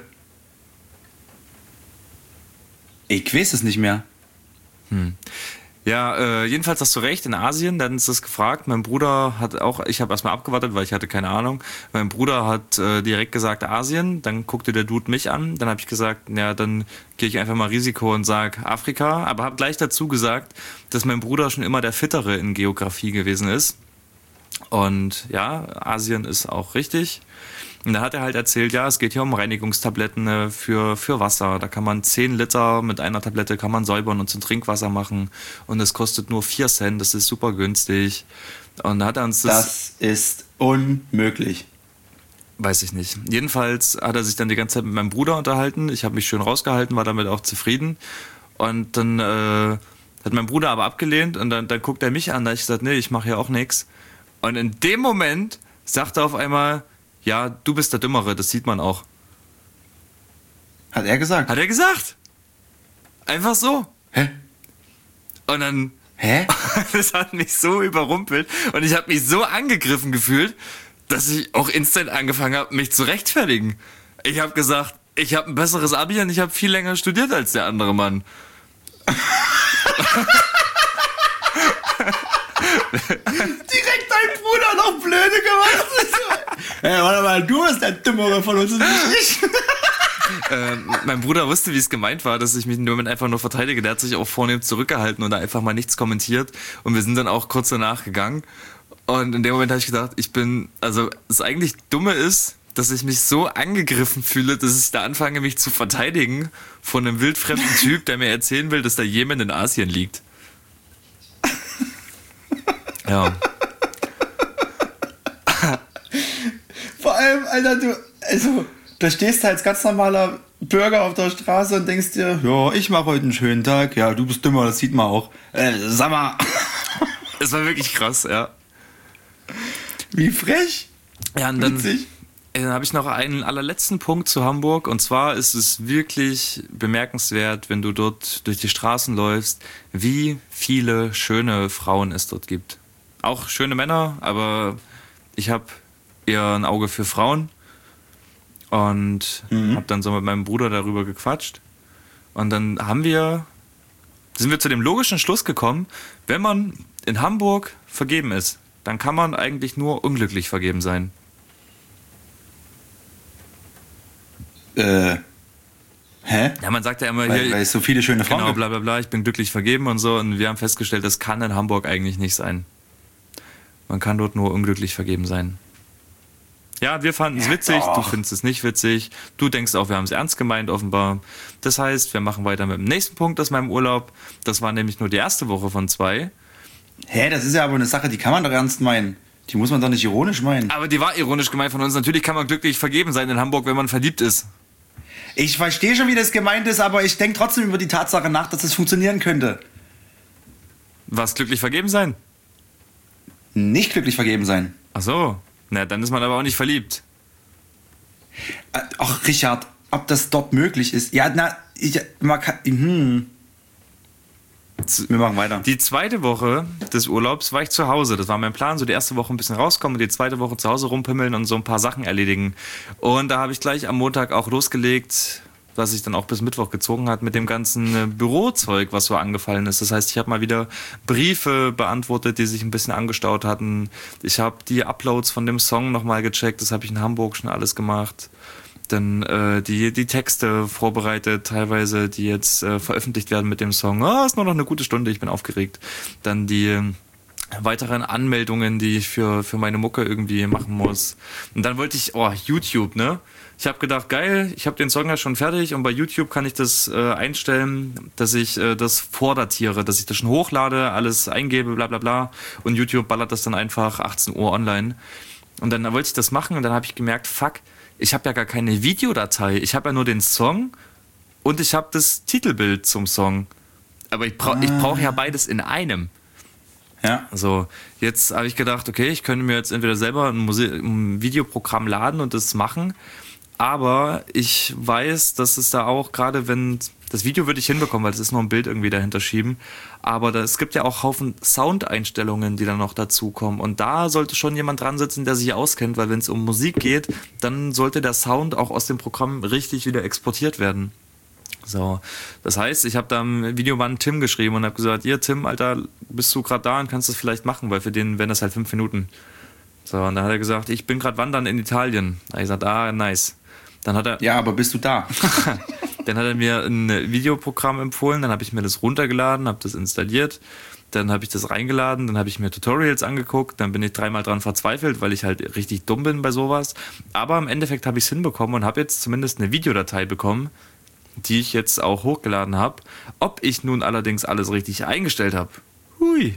Ich weiß es nicht mehr. Hm. Ja, äh, jedenfalls hast du recht, in Asien, dann ist das gefragt. Mein Bruder hat auch, ich habe erstmal abgewartet, weil ich hatte keine Ahnung. Mein Bruder hat äh, direkt gesagt Asien, dann guckte der Dude mich an, dann habe ich gesagt, ja, dann gehe ich einfach mal Risiko und sag Afrika, aber habe gleich dazu gesagt, dass mein Bruder schon immer der Fittere in Geografie gewesen ist. Und ja, Asien ist auch richtig. Und da hat er halt erzählt, ja, es geht hier um Reinigungstabletten äh, für, für Wasser. Da kann man zehn Liter mit einer Tablette kann man säubern und zum Trinkwasser machen. Und es kostet nur vier Cent, das ist super günstig. Und da hat er uns das... Das ist unmöglich. Weiß ich nicht. Jedenfalls hat er sich dann die ganze Zeit mit meinem Bruder unterhalten. Ich habe mich schön rausgehalten, war damit auch zufrieden. Und dann äh, hat mein Bruder aber abgelehnt und dann, dann guckt er mich an. Da habe ich gesagt, nee, ich mache hier auch nichts. Und in dem Moment sagt er auf einmal... Ja, du bist der Dümmere, das sieht man auch. Hat er gesagt? Hat er gesagt. Einfach so. Hä? Und dann... Hä? Das hat mich so überrumpelt und ich habe mich so angegriffen gefühlt, dass ich auch instant angefangen habe, mich zu rechtfertigen. Ich habe gesagt, ich habe ein besseres Abi und ich habe viel länger studiert als der andere Mann. Direkt dein Bruder noch blöde gemacht. Hey, warte mal, du bist der Dümmere von uns und nicht ich. äh, mein Bruder wusste, wie es gemeint war, dass ich mich in dem Moment einfach nur verteidige. Der hat sich auch vornehm zurückgehalten und da einfach mal nichts kommentiert. Und wir sind dann auch kurz danach gegangen. Und in dem Moment habe ich gedacht, ich bin, also das eigentlich Dumme ist, dass ich mich so angegriffen fühle, dass ich da anfange, mich zu verteidigen von einem wildfremden Typ, der mir erzählen will, dass der Jemen in Asien liegt. Ja. Vor allem, Alter, du, also, da stehst du als ganz normaler Bürger auf der Straße und denkst dir, ja, ich mache heute einen schönen Tag. Ja, du bist dümmer, das sieht man auch. Äh, sag mal. Es war wirklich krass, ja. Wie frech. Ja, und dann, Witzig. dann habe ich noch einen allerletzten Punkt zu Hamburg. Und zwar ist es wirklich bemerkenswert, wenn du dort durch die Straßen läufst, wie viele schöne Frauen es dort gibt. Auch schöne Männer, aber ich habe eher ein Auge für Frauen. Und mhm. habe dann so mit meinem Bruder darüber gequatscht. Und dann haben wir, sind wir zu dem logischen Schluss gekommen, wenn man in Hamburg vergeben ist, dann kann man eigentlich nur unglücklich vergeben sein. Äh, hä? Ja, man sagt ja immer weil, hier... Weil es so viele schöne Frauen Genau, gibt. bla bla bla, ich bin glücklich vergeben und so. Und wir haben festgestellt, das kann in Hamburg eigentlich nicht sein. Man kann dort nur unglücklich vergeben sein. Ja, wir fanden es Ja, witzig, doch. du findest es nicht witzig. Du denkst auch, wir haben es ernst gemeint, offenbar. Das heißt, wir machen weiter mit dem nächsten Punkt aus meinem Urlaub. Das war nämlich nur die erste Woche von zwei. Hä, das ist ja aber eine Sache, die kann man doch ernst meinen. Die muss man doch nicht ironisch meinen. Aber die war ironisch gemeint von uns. Natürlich kann man glücklich vergeben sein in Hamburg, wenn man verliebt ist. Ich verstehe schon, wie das gemeint ist, aber ich denke trotzdem über die Tatsache nach, dass das funktionieren könnte. Was, glücklich vergeben sein? Nicht glücklich vergeben sein. Ach so. Na, dann ist man aber auch nicht verliebt. Äh, Ach, Richard, ob das dort möglich ist. Ja, na, ich, man kann, hm. Wir machen weiter. Die zweite Woche des Urlaubs war ich zu Hause. Das war mein Plan, so die erste Woche ein bisschen rauskommen und die zweite Woche zu Hause rumpimmeln und so ein paar Sachen erledigen. Und da habe ich gleich am Montag auch losgelegt, was sich dann auch bis Mittwoch gezogen hat mit dem ganzen Bürozeug, was so angefallen ist. Das heißt, ich habe mal wieder Briefe beantwortet, die sich ein bisschen angestaut hatten. Ich habe die Uploads von dem Song nochmal gecheckt. Das habe ich in Hamburg schon alles gemacht. Dann äh, die, die Texte vorbereitet, teilweise, die jetzt äh, veröffentlicht werden mit dem Song. Ah, ist nur noch eine gute Stunde, ich bin aufgeregt. Dann die äh, weiteren Anmeldungen, die ich für, für meine Mucke irgendwie machen muss. Und dann wollte ich, oh, YouTube, ne? Ich habe gedacht, geil, ich habe den Song ja schon fertig und bei YouTube kann ich das äh, einstellen, dass ich äh, das vordatiere, dass ich das schon hochlade, alles eingebe, bla bla bla. Und YouTube ballert das dann einfach achtzehn Uhr online. Und dann wollte ich das machen und dann habe ich gemerkt, fuck, ich habe ja gar keine Videodatei. Ich habe ja nur den Song und ich habe das Titelbild zum Song. Aber ich brauche ah. ich brauch ja beides in einem. Ja. So, jetzt habe ich gedacht, okay, ich könnte mir jetzt entweder selber ein, Musik- ein Videoprogramm laden und das machen. Aber ich weiß, dass es da auch, gerade wenn, das Video würde ich hinbekommen, weil es ist nur ein Bild irgendwie dahinter schieben, aber da, es gibt ja auch Haufen Soundeinstellungen, die dann noch dazukommen und da sollte schon jemand dran sitzen, der sich auskennt, weil wenn es um Musik geht, dann sollte der Sound auch aus dem Programm richtig wieder exportiert werden. So, das heißt, ich habe da im Videomann Tim geschrieben und habe gesagt, hier Tim, Alter, bist du gerade da und kannst das vielleicht machen, weil für den wären das halt fünf Minuten. So, und dann hat er gesagt, ich bin gerade wandern in Italien. Da habe ich gesagt, ah, nice. Dann hat er, ja, aber bist du da? Dann hat er mir ein Videoprogramm empfohlen, dann habe ich mir das runtergeladen, habe das installiert, dann habe ich das reingeladen, dann habe ich mir Tutorials angeguckt, dann bin ich dreimal dran verzweifelt, weil ich halt richtig dumm bin bei sowas. Aber im Endeffekt habe ich es hinbekommen und habe jetzt zumindest eine Videodatei bekommen, die ich jetzt auch hochgeladen habe. Ob ich nun allerdings alles richtig eingestellt habe, hui,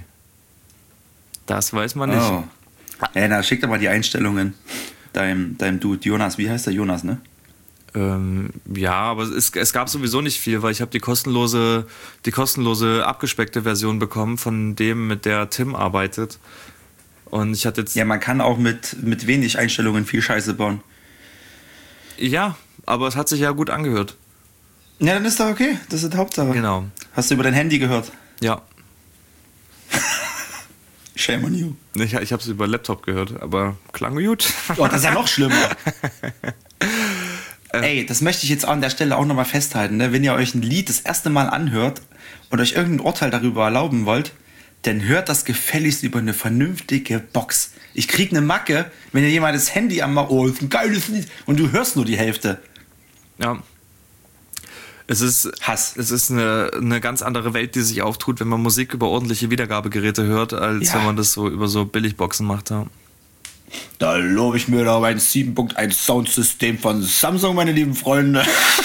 das weiß man nicht. Oh. Ja, na, schick doch mal die Einstellungen deinem, deinem Dude Jonas, wie heißt der Jonas, ne? Ähm, ja, aber es, es gab sowieso nicht viel, weil ich habe die kostenlose, die kostenlose abgespeckte Version bekommen von dem, mit der Tim arbeitet. Und ich hatte jetzt. Ja, man kann auch mit, mit wenig Einstellungen viel Scheiße bauen. Ja, aber es hat sich ja gut angehört. Ja, dann ist doch okay. Das ist die Hauptsache. Genau. Hast du über dein Handy gehört? Ja. Shame on you. Ich, ich habe es über Laptop gehört, aber klang gut. Oh, das ist ja noch schlimmer. Ey, das möchte ich jetzt an der Stelle auch nochmal festhalten. Ne? Wenn ihr euch ein Lied das erste Mal anhört und euch irgendein Urteil darüber erlauben wollt, dann hört das gefälligst über eine vernünftige Box. Ich krieg eine Macke, wenn ihr jemand das Handy anmacht, oh, ist ein geiles Lied, und du hörst nur die Hälfte. Ja. Es ist Hass. Es ist eine, eine ganz andere Welt, die sich auftut, wenn man Musik über ordentliche Wiedergabegeräte hört, als ja. wenn man das so über so Billigboxen macht. Ja. Da lobe ich mir da mein sieben Punkt eins Soundsystem von Samsung, meine lieben Freunde.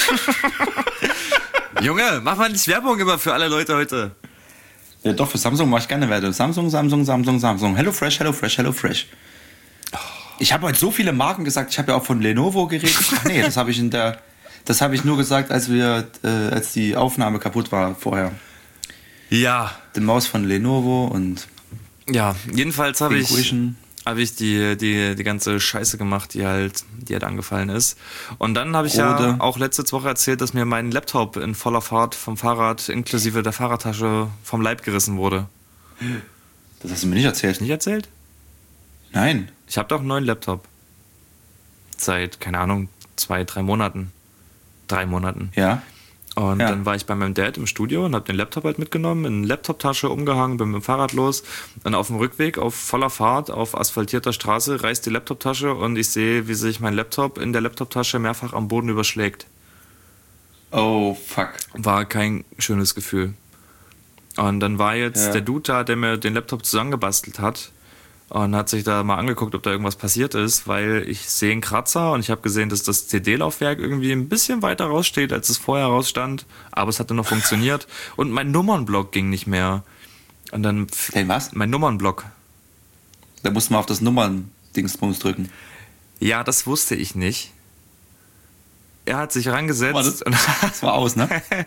Junge, mach mal nicht Werbung immer für alle Leute heute. Ja doch, für Samsung mache ich gerne Werbung. Samsung, Samsung, Samsung, Samsung. HelloFresh, HelloFresh, HelloFresh. Ich habe heute so viele Marken gesagt. Ich habe ja auch von Lenovo geredet. Ach nee, das habe ich in der... Das habe ich nur gesagt, als wir, äh, als die Aufnahme kaputt war vorher. Ja. Die Maus von Lenovo und... Ja, jedenfalls habe ich, hab ich die, die, die ganze Scheiße gemacht, die halt, die halt angefallen ist. Und dann habe ich Rode. ja auch letzte Woche erzählt, dass mir mein Laptop in voller Fahrt vom Fahrrad inklusive der Fahrradtasche vom Leib gerissen wurde. Das hast du mir nicht erzählt. Nicht erzählt? Nein. Ich habe doch einen neuen Laptop. Seit, keine Ahnung, zwei, drei Monaten. Drei Monaten. Ja. Und ja. dann war ich bei meinem Dad im Studio und habe den Laptop halt mitgenommen, in eine Laptoptasche umgehangen, bin mit dem Fahrrad los. Und auf dem Rückweg, auf voller Fahrt, auf asphaltierter Straße, reißt die Laptoptasche und ich sehe, wie sich mein Laptop in der Laptoptasche mehrfach am Boden überschlägt. Oh, fuck. War kein schönes Gefühl. Und dann war jetzt ja. der Dude da, der mir den Laptop zusammengebastelt hat, und hat sich da mal angeguckt, ob da irgendwas passiert ist, weil ich sehe einen Kratzer und ich habe gesehen, dass das C D-Laufwerk irgendwie ein bisschen weiter raussteht, als es vorher rausstand, aber es hatte noch funktioniert und mein Nummernblock ging nicht mehr. Und dann... Hey, was? Mein Nummernblock. Da musste man auf das Nummern-Dingsbums drücken. Ja, das wusste ich nicht. Er hat sich rangesetzt... Oh, das, und das war aus, ne?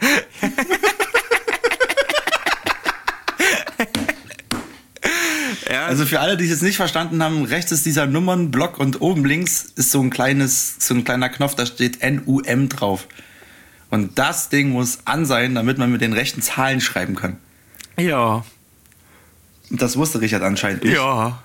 Ja. Also für alle, die es jetzt nicht verstanden haben, rechts ist dieser Nummernblock und oben links ist so ein kleines, so ein kleiner Knopf, da steht N U M drauf. Und das Ding muss an sein, damit man mit den rechten Zahlen schreiben kann. Ja. Und das wusste Richard anscheinend nicht. Ja.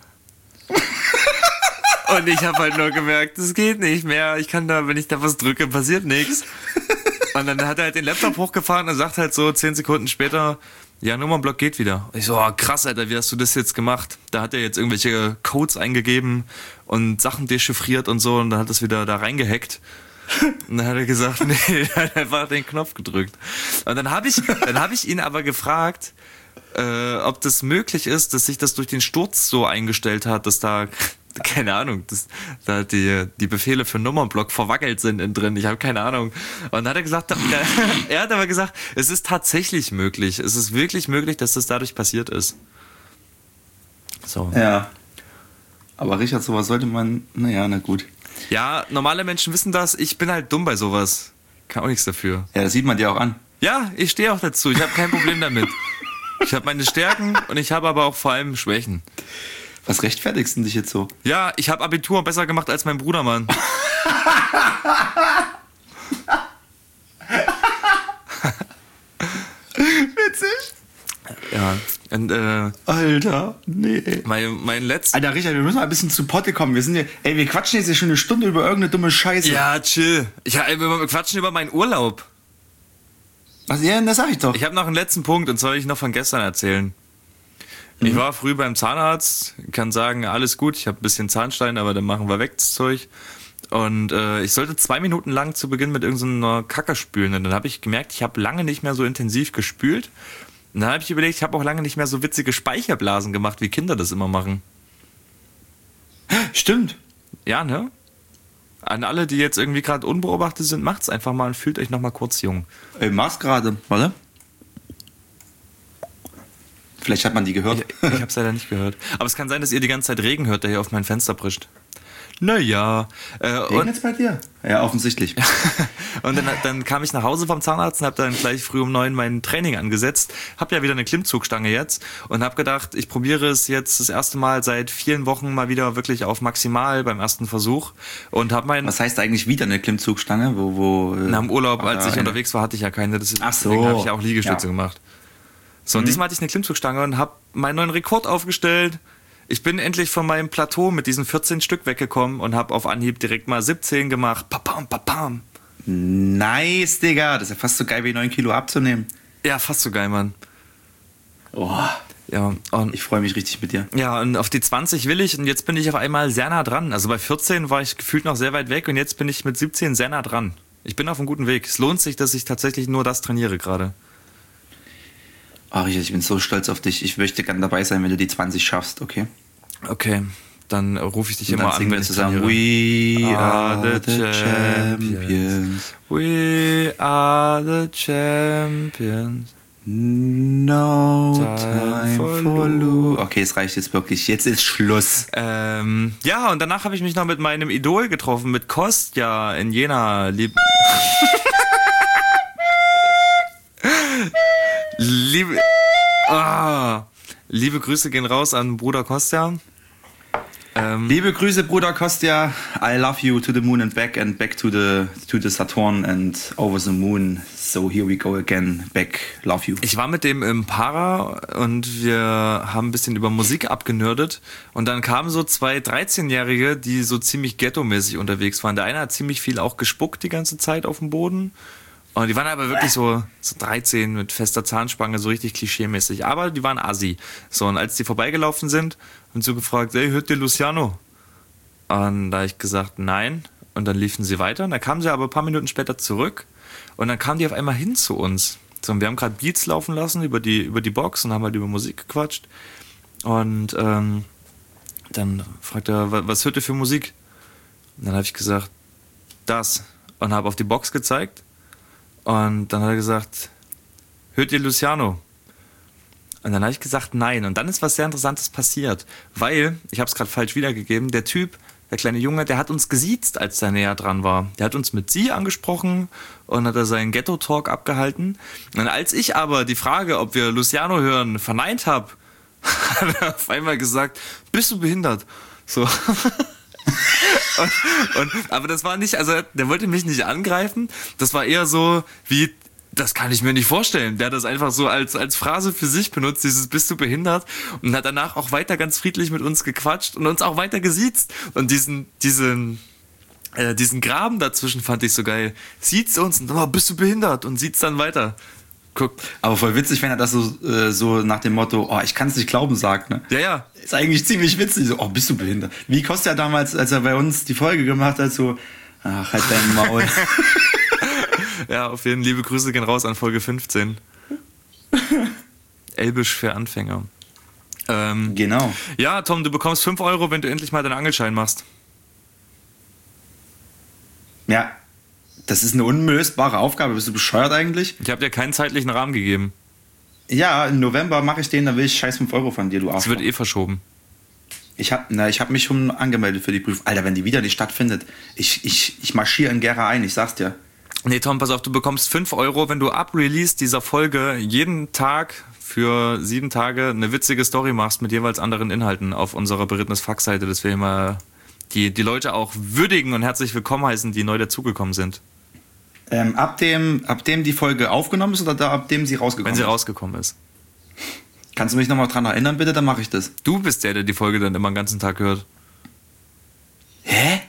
Und ich habe halt nur gemerkt, es geht nicht mehr. Ich kann da, wenn ich da was drücke, passiert nichts. Und dann hat er halt den Laptop hochgefahren und sagt halt so zehn Sekunden später, ja, Nummernblock geht wieder. Ich so, oh, krass, Alter, wie hast du das jetzt gemacht? Da hat er jetzt irgendwelche Codes eingegeben und Sachen dechiffriert und so und dann hat das wieder da reingehackt. Und dann hat er gesagt, nee, er hat einfach den Knopf gedrückt. Und dann habe ich, dann habe ich ihn aber gefragt, äh, ob das möglich ist, dass sich das durch den Sturz so eingestellt hat, dass da, keine Ahnung, dass da die, die Befehle für Nummernblock verwackelt sind innen drin. Ich habe keine Ahnung. Und dann hat er gesagt, er hat aber gesagt, es ist tatsächlich möglich. Es ist wirklich möglich, dass das dadurch passiert ist. So. Ja. Aber Richard, sowas sollte man, naja, na gut. Ja, normale Menschen wissen das. Ich bin halt dumm bei sowas. Kann auch nichts dafür. Ja, das sieht man dir auch an. Ja, ich stehe auch dazu. Ich habe kein Problem damit. Ich habe meine Stärken und ich habe aber auch vor allem Schwächen. Was rechtfertigst du dich jetzt so? Ja, ich habe Abitur besser gemacht als mein Bruder, Mann. Witzig. Ja, und äh, Alter, nee. mein, mein letztes... Alter, Richard, wir müssen mal ein bisschen zu Potte kommen. Wir sind hier, ey, wir quatschen jetzt hier schon eine Stunde über irgendeine dumme Scheiße. Ja, chill. Ich, wir quatschen über meinen Urlaub. Was, ja, das sag ich doch. Ich habe noch einen letzten Punkt, und zwar will ich noch von gestern erzählen. Mhm. Ich war früh beim Zahnarzt, kann sagen, alles gut, ich habe ein bisschen Zahnstein, aber dann machen wir weg das Zeug. Und äh, ich sollte zwei Minuten lang zu Beginn mit irgendeiner Kacke spülen. Und dann habe ich gemerkt, ich habe lange nicht mehr so intensiv gespült. Und dann habe ich überlegt, ich habe auch lange nicht mehr so witzige Speicherblasen gemacht, wie Kinder das immer machen. Stimmt. Ja, ne? An alle, die jetzt irgendwie gerade unbeobachtet sind, macht's einfach mal und fühlt euch noch mal kurz jung. Ey, mach's gerade, warte. Vielleicht hat man die gehört. Ich, ich hab's leider nicht gehört. Aber es kann sein, dass ihr die ganze Zeit Regen hört, der hier auf mein Fenster prischt. Naja. Äh, Regnet's bei dir? Ja, offensichtlich. Und dann, dann kam ich nach Hause vom Zahnarzt und hab dann gleich früh um neun mein Training angesetzt. Hab ja wieder eine Klimmzugstange jetzt und hab gedacht, ich probiere es jetzt das erste Mal seit vielen Wochen mal wieder wirklich auf maximal beim ersten Versuch. Und hab mein... Was heißt eigentlich wieder eine Klimmzugstange? Wo, wo, Na, im Urlaub, als ich eine. unterwegs war, hatte ich ja keine. Das, Ach so. Deswegen habe ich auch Liegestütze Ja. gemacht. So, und Mhm. diesmal hatte ich eine Klimmzugstange und hab meinen neuen Rekord aufgestellt. Ich bin endlich von meinem Plateau mit diesen vierzehn Stück weggekommen und habe auf Anhieb direkt mal siebzehn gemacht. Papam, papam. Nice, Digga. Das ist ja fast so geil wie neun Kilo abzunehmen. Ja, fast so geil, Mann. Oh, Ja, und, ich freue mich richtig mit dir. ja, und auf die zwanzig will ich und jetzt bin ich auf einmal sehr nah dran. Also bei vierzehn war ich gefühlt noch sehr weit weg und jetzt bin ich mit siebzehn sehr nah dran. Ich bin auf einem guten Weg. Es lohnt sich, dass ich tatsächlich nur das trainiere gerade. Ach, Richard, ich bin so stolz auf dich. Ich möchte gerne dabei sein, wenn du die zwanzig schaffst, okay? Okay, dann rufe ich dich Und immer dann an, singen wenn wir ich zusammen trainiere. We are are the the champions. champions. We are the champions. No Time time for for Lou. Lou. Okay, es reicht jetzt wirklich. Jetzt ist Schluss. Ähm, ja, und danach habe ich mich noch mit meinem Idol getroffen, mit Kostja in Jena. Lieb Liebe, ah, liebe Grüße gehen raus an Bruder Kostja. Ähm, Liebe Grüße, Bruder Kostja. I love you to the moon and back and back to the to the Saturn and over the moon. So here we go again. Back. Love you. Ich war mit dem im Para und wir haben ein bisschen über Musik abgenördet und dann kamen so zwei dreizehnjährige, die so ziemlich ghetto-mäßig unterwegs waren. Der eine hat ziemlich viel auch gespuckt die ganze Zeit auf dem Boden. Und die waren aber wirklich so, so dreizehn mit fester Zahnspange, so richtig klischeemäßig. Aber die waren assi. So, und als die vorbeigelaufen sind, haben sie so gefragt, ey, hört ihr Luciano? Und da habe ich gesagt, nein. Und dann liefen sie weiter. Und dann kamen sie aber ein paar Minuten später zurück. Und dann kamen die auf einmal hin zu uns. So, und wir haben gerade Beats laufen lassen über die, über die Box und haben halt über Musik gequatscht. Und ähm, dann fragt er, was, was hört ihr für Musik? Und dann habe ich gesagt, das. Und habe auf die Box gezeigt. Und dann hat er gesagt, hört ihr Luciano? Und dann habe ich gesagt, nein. Und dann ist was sehr Interessantes passiert, weil, ich habe es gerade falsch wiedergegeben, der Typ, der kleine Junge, der hat uns gesiezt, als der näher dran war. Der hat uns mit Sie angesprochen und hat er seinen Ghetto-Talk abgehalten. Und als ich aber die Frage, ob wir Luciano hören, verneint habe, hat er auf einmal gesagt, bist du behindert? So. und, und, aber das war nicht, also der wollte mich nicht angreifen. Das war eher so wie, das kann ich mir nicht vorstellen. Der hat das einfach so als, als Phrase für sich benutzt, dieses bist du behindert, und hat danach auch weiter ganz friedlich mit uns gequatscht und uns auch weiter gesiezt. Und diesen, diesen, äh, diesen Graben dazwischen fand ich so geil. Sieht's uns und dann, oh, bist du behindert, und sieht's dann weiter. Guck. Aber voll witzig, wenn er das so, äh, so nach dem Motto, oh, ich kann es nicht glauben, sagt, ne? Ja, ja. Ist eigentlich ziemlich witzig. So, oh, bist du behindert? Wie Kostja damals, als er bei uns die Folge gemacht hat, so, ach, halt dein Maul. Ja, auf jeden Fall. Liebe Grüße gehen raus an Folge fünfzehn. Elbisch für Anfänger. Ähm, Genau. Ja, Tom, du bekommst fünf Euro, wenn du endlich mal deinen Angelschein machst. Ja, das ist eine unlösbare Aufgabe. Bist du bescheuert eigentlich? Ich habe dir keinen zeitlichen Rahmen gegeben. Ja, im November mache ich den, dann will ich scheiß fünf Euro von dir, du Arsch. Es wird eh verschoben. Ich habe hab mich schon angemeldet für die Prüfung. Alter, wenn die wieder nicht stattfindet, ich, ich, ich marschiere in Gera ein, ich sag's dir. Nee, Tom, pass auf, du bekommst fünf Euro, wenn du ab Release dieser Folge jeden Tag für sieben Tage eine witzige Story machst mit jeweils anderen Inhalten auf unserer Berittenes Fax-Seite, dass wir immer die, die Leute auch würdigen und herzlich willkommen heißen, die neu dazugekommen sind. Ähm, ab, dem, ab dem die Folge aufgenommen ist oder da, ab dem sie rausgekommen Wenn ist? sie rausgekommen ist. Kannst du mich nochmal dran erinnern, bitte? Dann mache ich das. Du bist der, der die Folge dann immer den ganzen Tag hört. Hä?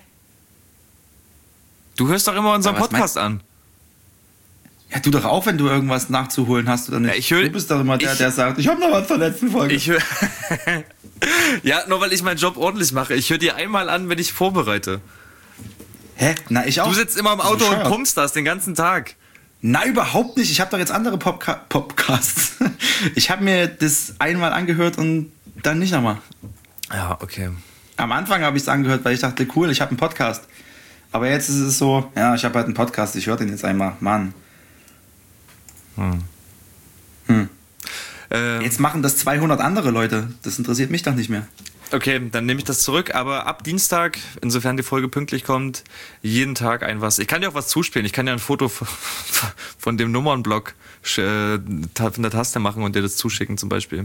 Du hörst doch immer unseren Aber was Podcast an. Ja, du doch auch, wenn du irgendwas nachzuholen hast oder nicht. Ja, ich hör, du bist doch immer der, ich, der sagt, ich habe noch was zur letzten Folge. Ich höre. Ja, nur weil ich meinen Job ordentlich mache. Ich höre dir einmal an, wenn ich vorbereite. Hä? Na, ich auch. Du sitzt immer im Auto und bescheuert. pumpst das den ganzen Tag. Na, überhaupt nicht. Ich habe doch jetzt andere Popca- Podcasts. Ich habe mir das einmal angehört und dann nicht nochmal. Ja, okay. Am Anfang habe ich es angehört, weil ich dachte, cool, ich habe einen Podcast. Aber jetzt ist es so, ja, ich habe halt einen Podcast, ich höre den jetzt einmal. Mann. Hm. Hm. Ähm, Jetzt machen das zweihundert andere Leute. Das interessiert mich doch nicht mehr. okay, dann nehme ich das zurück. Aber ab Dienstag, insofern die Folge pünktlich kommt, jeden Tag ein was. Ich kann dir auch was zuspielen. Ich kann dir ein Foto von, von dem Nummernblock äh, von der Taste machen und dir das zuschicken zum Beispiel.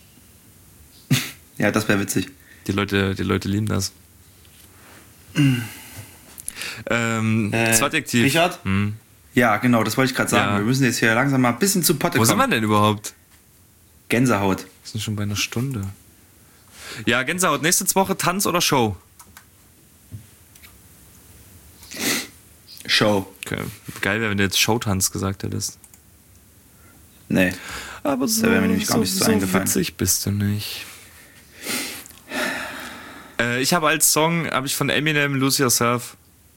Ja, das wäre witzig. Die Leute, die Leute lieben das. ähm, Äh, das Adjektiv. Richard? Hm. Ja, genau, das wollte ich gerade sagen. Ja. Wir müssen jetzt hier langsam mal ein bisschen zu Potte Wo kommen. sind wir denn überhaupt? Gänsehaut. Wir sind schon bei einer Stunde. Ja, Gänsehaut. Nächste Woche Tanz oder Show? Show. Okay. Geil wäre, wenn du jetzt Showtanz gesagt hättest. Nee. Aber so, wäre mir nämlich gar nicht so eingefallen. witzig bist du nicht. Äh, ich habe als Song, habe ich von Eminem Lose Yourself.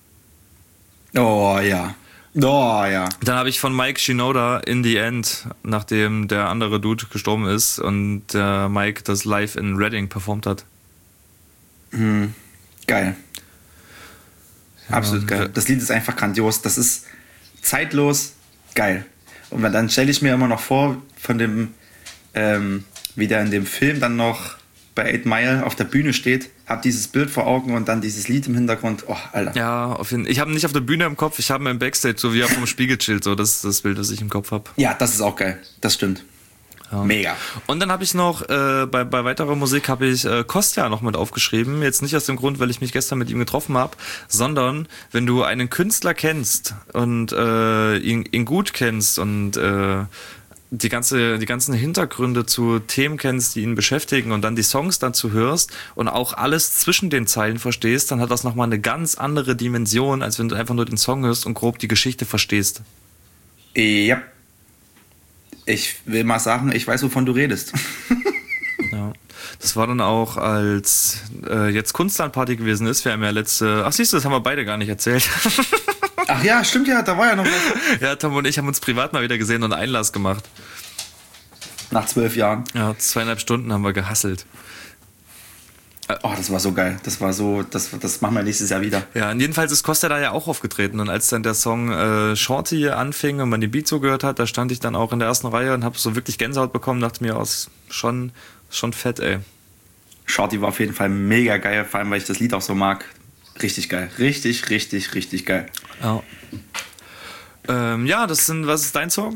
Oh ja. Oh ja. Dann habe ich von Mike Shinoda In the End, nachdem der andere Dude gestorben ist und der Mike das live in Reading performt hat. Hm. Geil. Ja, Absolut geil. Das Lied ist einfach grandios. Das ist zeitlos geil. Und dann stelle ich mir immer noch vor, von dem, ähm, wie der in dem Film dann noch bei Eight Mile auf der Bühne steht, hab dieses Bild vor Augen und dann dieses Lied im Hintergrund. Oh, Alter. Ja, auf jeden Fall. Ich habe ihn nicht auf der Bühne im Kopf, ich habe ihn im Backstage, so wie er vom Spiegel chillt. So, das ist das Bild, das ich im Kopf habe. Ja, das ist auch geil. Das stimmt. Ja. Mega. Und dann habe ich noch, äh, bei, bei weiterer Musik habe ich äh, Kostja noch mit aufgeschrieben. Jetzt nicht aus dem Grund, weil ich mich gestern mit ihm getroffen habe, sondern wenn du einen Künstler kennst und äh, ihn, ihn gut kennst und äh, die, ganze, die ganzen Hintergründe zu Themen kennst, die ihn beschäftigen und dann die Songs dazu hörst und auch alles zwischen den Zeilen verstehst, dann hat das nochmal eine ganz andere Dimension, als wenn du einfach nur den Song hörst und grob die Geschichte verstehst. Ja. Ich will mal sagen, ich weiß, wovon du redest. Ja, das war dann auch, als äh, jetzt Kunstlandparty gewesen ist. Wir haben ja letzte. Ach, siehst du, das haben wir beide gar nicht erzählt. Ach ja, stimmt ja, da war ja noch was. Ja, Tom und ich haben uns privat mal wieder gesehen und Einlass gemacht. Nach zwölf Jahren. Ja, zweieinhalb Stunden haben wir gehasselt. Oh, das war so geil. Das war so, das, das machen wir nächstes Jahr wieder. Ja, und jedenfalls ist Costa da ja auch aufgetreten. Und als dann der Song äh, Shorty anfing und man den Beat so gehört hat, da stand ich dann auch in der ersten Reihe und habe so wirklich Gänsehaut bekommen, dachte mir, oh, ist schon, schon fett, ey. Shorty war auf jeden Fall mega geil, vor allem, weil ich das Lied auch so mag. Richtig geil. Richtig, richtig, richtig geil. Ja. Ähm, ja, das sind, was ist dein Song?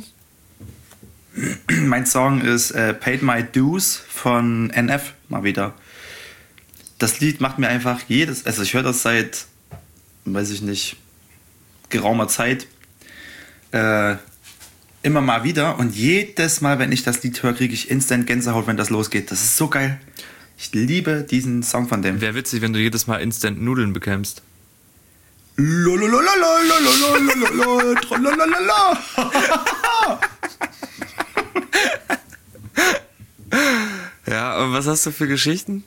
Mein Song ist äh, Paid My Dues von N F, mal wieder. Das Lied macht mir einfach jedes, also ich höre das seit weiß ich nicht, geraumer Zeit äh, immer mal wieder. Und jedes Mal, wenn ich das Lied höre, kriege ich instant Gänsehaut, wenn das losgeht. Das ist so geil. Ich liebe diesen Song von dem. Wäre witzig, wenn du jedes Mal instant Nudeln bekämst. Ja, und was hast du für Geschichten?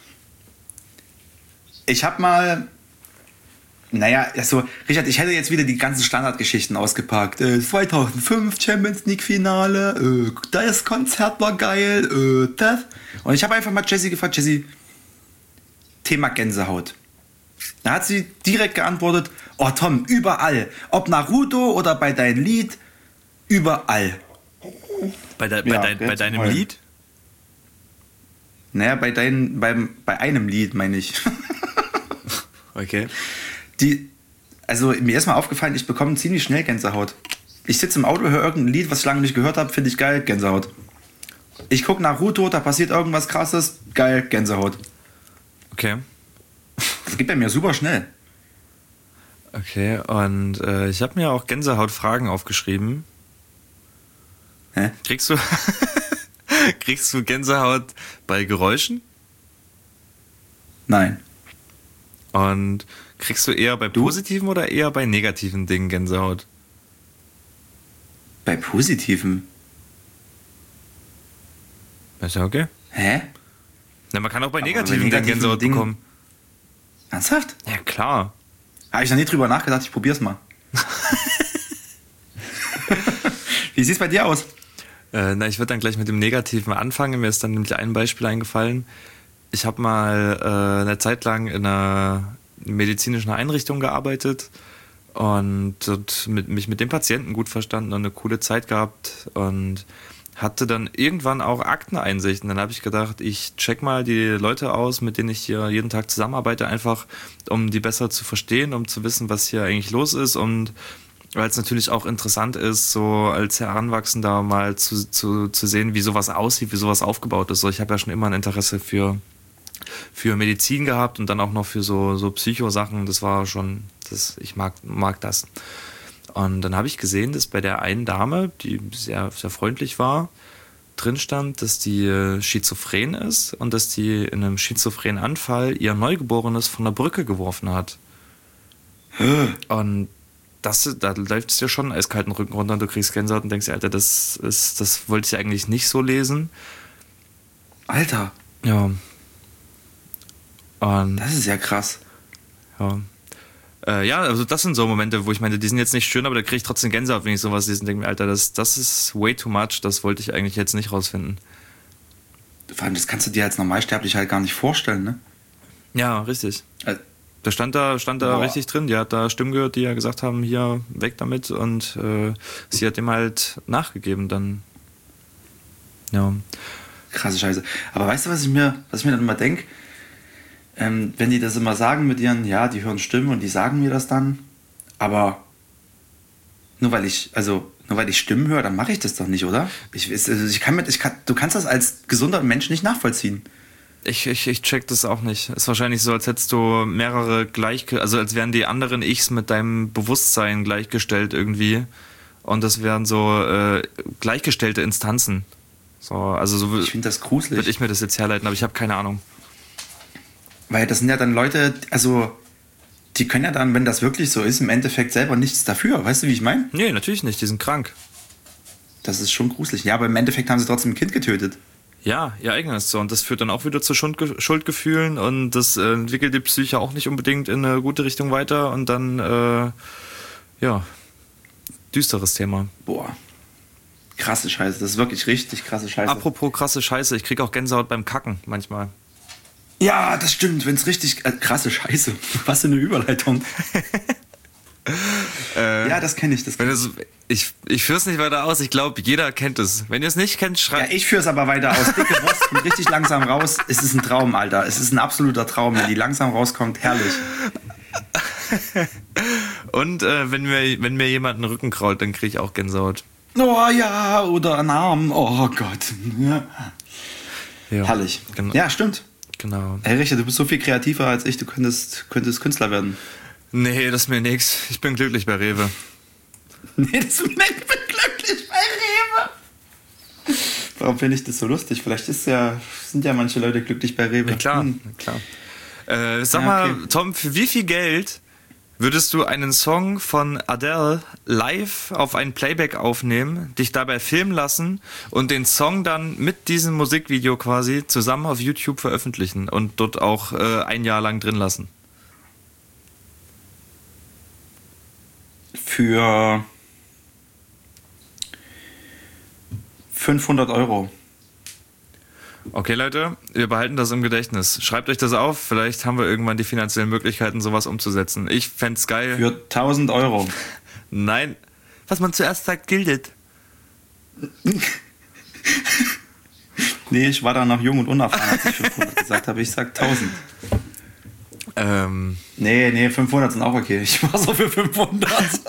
Ich hab mal, naja, also, Richard, ich hätte jetzt wieder die ganzen Standardgeschichten ausgepackt. Äh, zweitausendfünf Champions League Finale, äh, das Konzert war geil, äh, das. Und ich habe einfach mal Jessie gefragt, Jessie, Thema Gänsehaut. Da hat sie direkt geantwortet, oh Tom, überall. Ob Naruto oder bei deinem Lied, überall. Bei, de, Ja, bei, dein, bei jetzt deinem mal. Lied? Naja, bei, dein, beim, bei einem Lied, meine ich. Okay. Die, also mir ist mal aufgefallen, ich bekomme ziemlich schnell Gänsehaut. Ich sitze im Auto, höre irgendein Lied, was ich lange nicht gehört habe, finde ich geil, Gänsehaut. Ich gucke Naruto, da passiert irgendwas Krasses, geil, Gänsehaut. Okay. Das geht bei mir super schnell. Okay, und äh, ich habe mir auch Gänsehautfragen aufgeschrieben. Hä? Kriegst du, kriegst du Gänsehaut bei Geräuschen? Nein. Und kriegst du eher bei Du? positiven oder eher bei negativen Dingen Gänsehaut? Bei Positiven? Ist ja okay. Hä? Na, man kann auch bei Aber negativen, bei Dingen negativen Gänsehaut Dingen- bekommen. Ernsthaft? Ja, klar. Habe ich noch nie drüber nachgedacht, ich probier's mal. Wie sieht's bei dir aus? Äh, na, ich würde dann gleich mit dem Negativen anfangen. Mir ist dann nämlich ein Beispiel eingefallen. Ich habe mal äh, eine Zeit lang in einer medizinischen Einrichtung gearbeitet und dort mit, mich mit dem Patienten gut verstanden und eine coole Zeit gehabt und hatte dann irgendwann auch Akteneinsichten. Dann habe ich gedacht, ich check mal die Leute aus, mit denen ich hier jeden Tag zusammenarbeite, einfach um die besser zu verstehen, um zu wissen, was hier eigentlich los ist und weil es natürlich auch interessant ist, so als Heranwachsender mal zu, zu, zu sehen, wie sowas aussieht, wie sowas aufgebaut ist. So, ich habe ja schon immer ein Interesse für, für Medizin gehabt und dann auch noch für so, so Psychosachen. Das war schon, das, ich mag, mag das. Und dann habe ich gesehen, dass bei der einen Dame, die sehr, sehr freundlich war, drin stand, dass die schizophren ist und dass die in einem schizophrenen Anfall ihr Neugeborenes von der Brücke geworfen hat. Und das, da läuft es dir schon eiskalten Rücken runter und du kriegst Gänsehaut und denkst, Alter, das ist, das wollte ich eigentlich nicht so lesen. Alter, Ja. Und das ist ja krass. ja. Äh, ja, also das sind so Momente, wo ich meine, die sind jetzt nicht schön, aber da kriege ich trotzdem Gänsehaut, wenn ich sowas lese und denke mir, Alter, das, das ist way too much, das wollte ich eigentlich jetzt nicht rausfinden. Vor allem, das kannst du dir als Normalsterblich halt gar nicht vorstellen, ne? Ja, richtig. Also, Da stand da, stand da Boah. richtig drin, die hat da Stimmen gehört, die ja gesagt haben, hier, weg damit und äh, sie hat dem halt nachgegeben dann. Ja. krasse Scheiße. Aber weißt du, was ich mir, was ich mir dann immer denke? Ähm, wenn die das immer sagen mit ihren, ja, die hören Stimmen und die sagen mir das dann, aber nur weil ich, also nur weil ich Stimmen höre, dann mache ich das doch nicht, oder? Ich, also ich kann mit, ich kann, du kannst das als gesunder Mensch nicht nachvollziehen. Ich, ich, ich check das auch nicht. Ist wahrscheinlich so, als hättest du mehrere gleich, also als wären die anderen Ichs mit deinem Bewusstsein gleichgestellt irgendwie. Und das wären so äh, gleichgestellte Instanzen. So, also so Ich finde das gruselig. würde ich mir das jetzt herleiten, aber ich habe keine Ahnung. Weil das sind ja dann Leute, also die können ja dann, wenn das wirklich so ist, im Endeffekt selber nichts dafür. Weißt du, wie ich meine? Nee, natürlich nicht, die sind krank. Das ist schon gruselig. Ja, aber im Endeffekt haben sie trotzdem ein Kind getötet. Ja, ihr eigenes so. Und das führt dann auch wieder zu Schuldge- Schuldgefühlen und das äh, entwickelt die Psyche auch nicht unbedingt in eine gute Richtung weiter und dann, äh, ja, düsteres Thema. Boah. Krasse Scheiße. Das ist wirklich richtig krasse Scheiße. Apropos krasse Scheiße, ich krieg auch Gänsehaut beim Kacken manchmal. Ja, das stimmt. Wenn es richtig äh, krasse Scheiße. Was für eine Überleitung. Äh, ja, das kenne ich. Das Wenn kenn es, ich ich führe es nicht weiter aus, ich glaube, jeder kennt es. Wenn ihr es nicht kennt, ja, schreibt. ich führe es aber weiter aus. Dicke Wurst kommt richtig langsam raus. Es ist ein Traum, Alter. Es ist ein absoluter Traum, wenn die langsam rauskommt. Herrlich. Und äh, wenn, mir, wenn mir jemand den Rücken krault, dann kriege ich auch Gänsehaut. Oh ja, oder ein Arm. Oh Gott. Ja. Ja, Herrlich. Genau. Ja, stimmt. genau. Hey Richard, du bist so viel kreativer als ich. Du könntest, könntest Künstler werden. Nee, das ist mir nix. Ich bin glücklich bei Rewe. Nee, das ist mir nix. Ich bin glücklich bei Rewe. Warum finde ich das so lustig? Vielleicht ist ja, sind ja manche Leute glücklich bei Rewe. Ja, klar, Hm. klar. Äh, sag Ja, okay. mal, Tom, für wie viel Geld würdest du einen Song von Adele live auf ein Playback aufnehmen, dich dabei filmen lassen und den Song dann mit diesem Musikvideo quasi zusammen auf YouTube veröffentlichen und dort auch äh, ein Jahr lang drin lassen? Für fünfhundert Euro. Okay, Leute, wir behalten das im Gedächtnis. Schreibt euch das auf, vielleicht haben wir irgendwann die finanziellen Möglichkeiten, sowas umzusetzen. Ich fänd's geil. Für tausend Euro. Nein, was man zuerst sagt, giltet. Nee, ich war da noch jung und unerfahren, als ich fünfhundert gesagt habe. Ich sag tausend. Ähm, Nee, nee, fünfhundert sind auch okay. Ich war so für fünfhundert.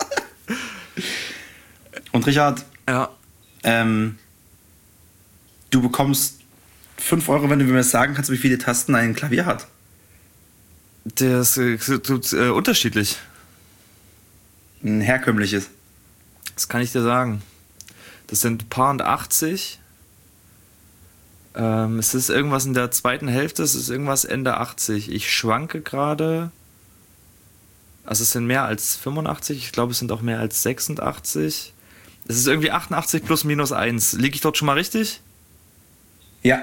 Und Richard, ja. ähm, du bekommst fünf Euro, wenn du mir sagen kannst, wie viele Tasten ein Klavier hat. Das ist äh, unterschiedlich. Ein herkömmliches. Das kann ich dir sagen. Das sind paar und achtzig. Ähm, es ist irgendwas in der zweiten Hälfte, es ist irgendwas Ende achtzig. Ich schwanke gerade. Also es sind mehr als fünfundachtzig, ich glaube es sind auch mehr als sechsundachtzig. Es ist irgendwie achtundachtzig plus minus eins. Liege ich dort schon mal richtig? Ja.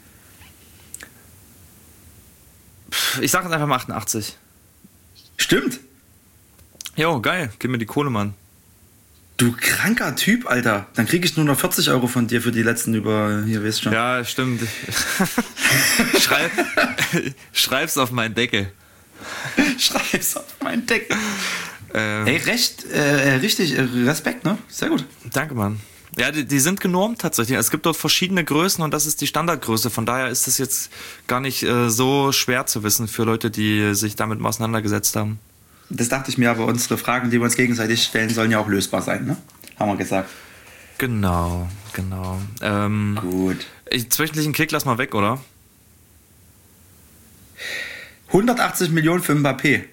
Pff, ich sage jetzt einfach mal achtundachtzig. Stimmt. Jo, geil, gib mir die Kohle, Mann. Du kranker Typ, Alter. Dann krieg ich nur noch vierzig Euro von dir für die letzten über, hier, weißt schon. Ja, stimmt. Schreib, schreib's auf meinen Deckel. Schreib's auf meinen Deckel. Ähm, Ey, recht, äh, richtig, äh, Respekt, ne? Sehr gut. Danke, Mann. Ja, die, die sind genormt tatsächlich. Es gibt dort verschiedene Größen und das ist die Standardgröße. Von daher ist das jetzt gar nicht äh, so schwer zu wissen für Leute, die sich damit mal auseinandergesetzt haben. Das dachte ich mir, aber unsere Fragen, die wir uns gegenseitig stellen, sollen ja auch lösbar sein, ne? Haben wir gesagt. Genau, genau. Ähm, Gut. ich, zwischendlichen Kick lass mal weg, oder? hundertachtzig Millionen für Mbappé.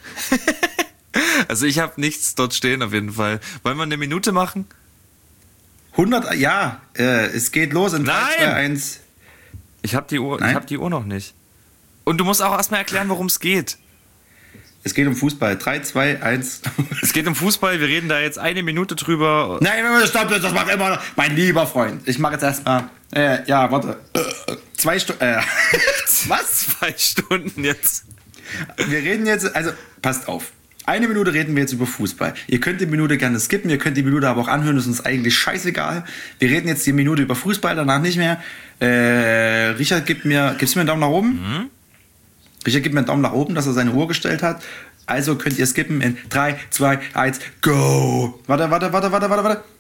Also ich habe nichts dort stehen auf jeden Fall. Wollen wir eine Minute machen? hundert, ja, äh, es geht los in drei, Nein! zwei, eins. Ich habe die Uhr, ich Nein? habe die Uhr noch nicht. Und du musst auch erstmal erklären, worum es geht. Es geht um Fußball. drei, zwei, eins. Es geht um Fußball, wir reden da jetzt eine Minute drüber. Nein, stopp, das macht immer noch. Mein lieber Freund. Ich mache jetzt erstmal. Äh, ja, warte. Äh, zwei Stunden. Äh, was? Zwei Stunden jetzt. Wir reden jetzt. Also, passt auf. Eine Minute reden wir jetzt über Fußball. Ihr könnt die Minute gerne skippen, ihr könnt die Minute aber auch anhören, das ist uns eigentlich scheißegal. Wir reden jetzt die Minute über Fußball, danach nicht mehr. Äh, Richard, gib mir, gibst du mir einen Daumen nach oben? Mhm. Richard gibt mir einen Daumen nach oben, dass er seine Uhr gestellt hat. Also könnt ihr skippen in drei, zwei, eins, go! Warte, warte, warte, warte, warte, warte.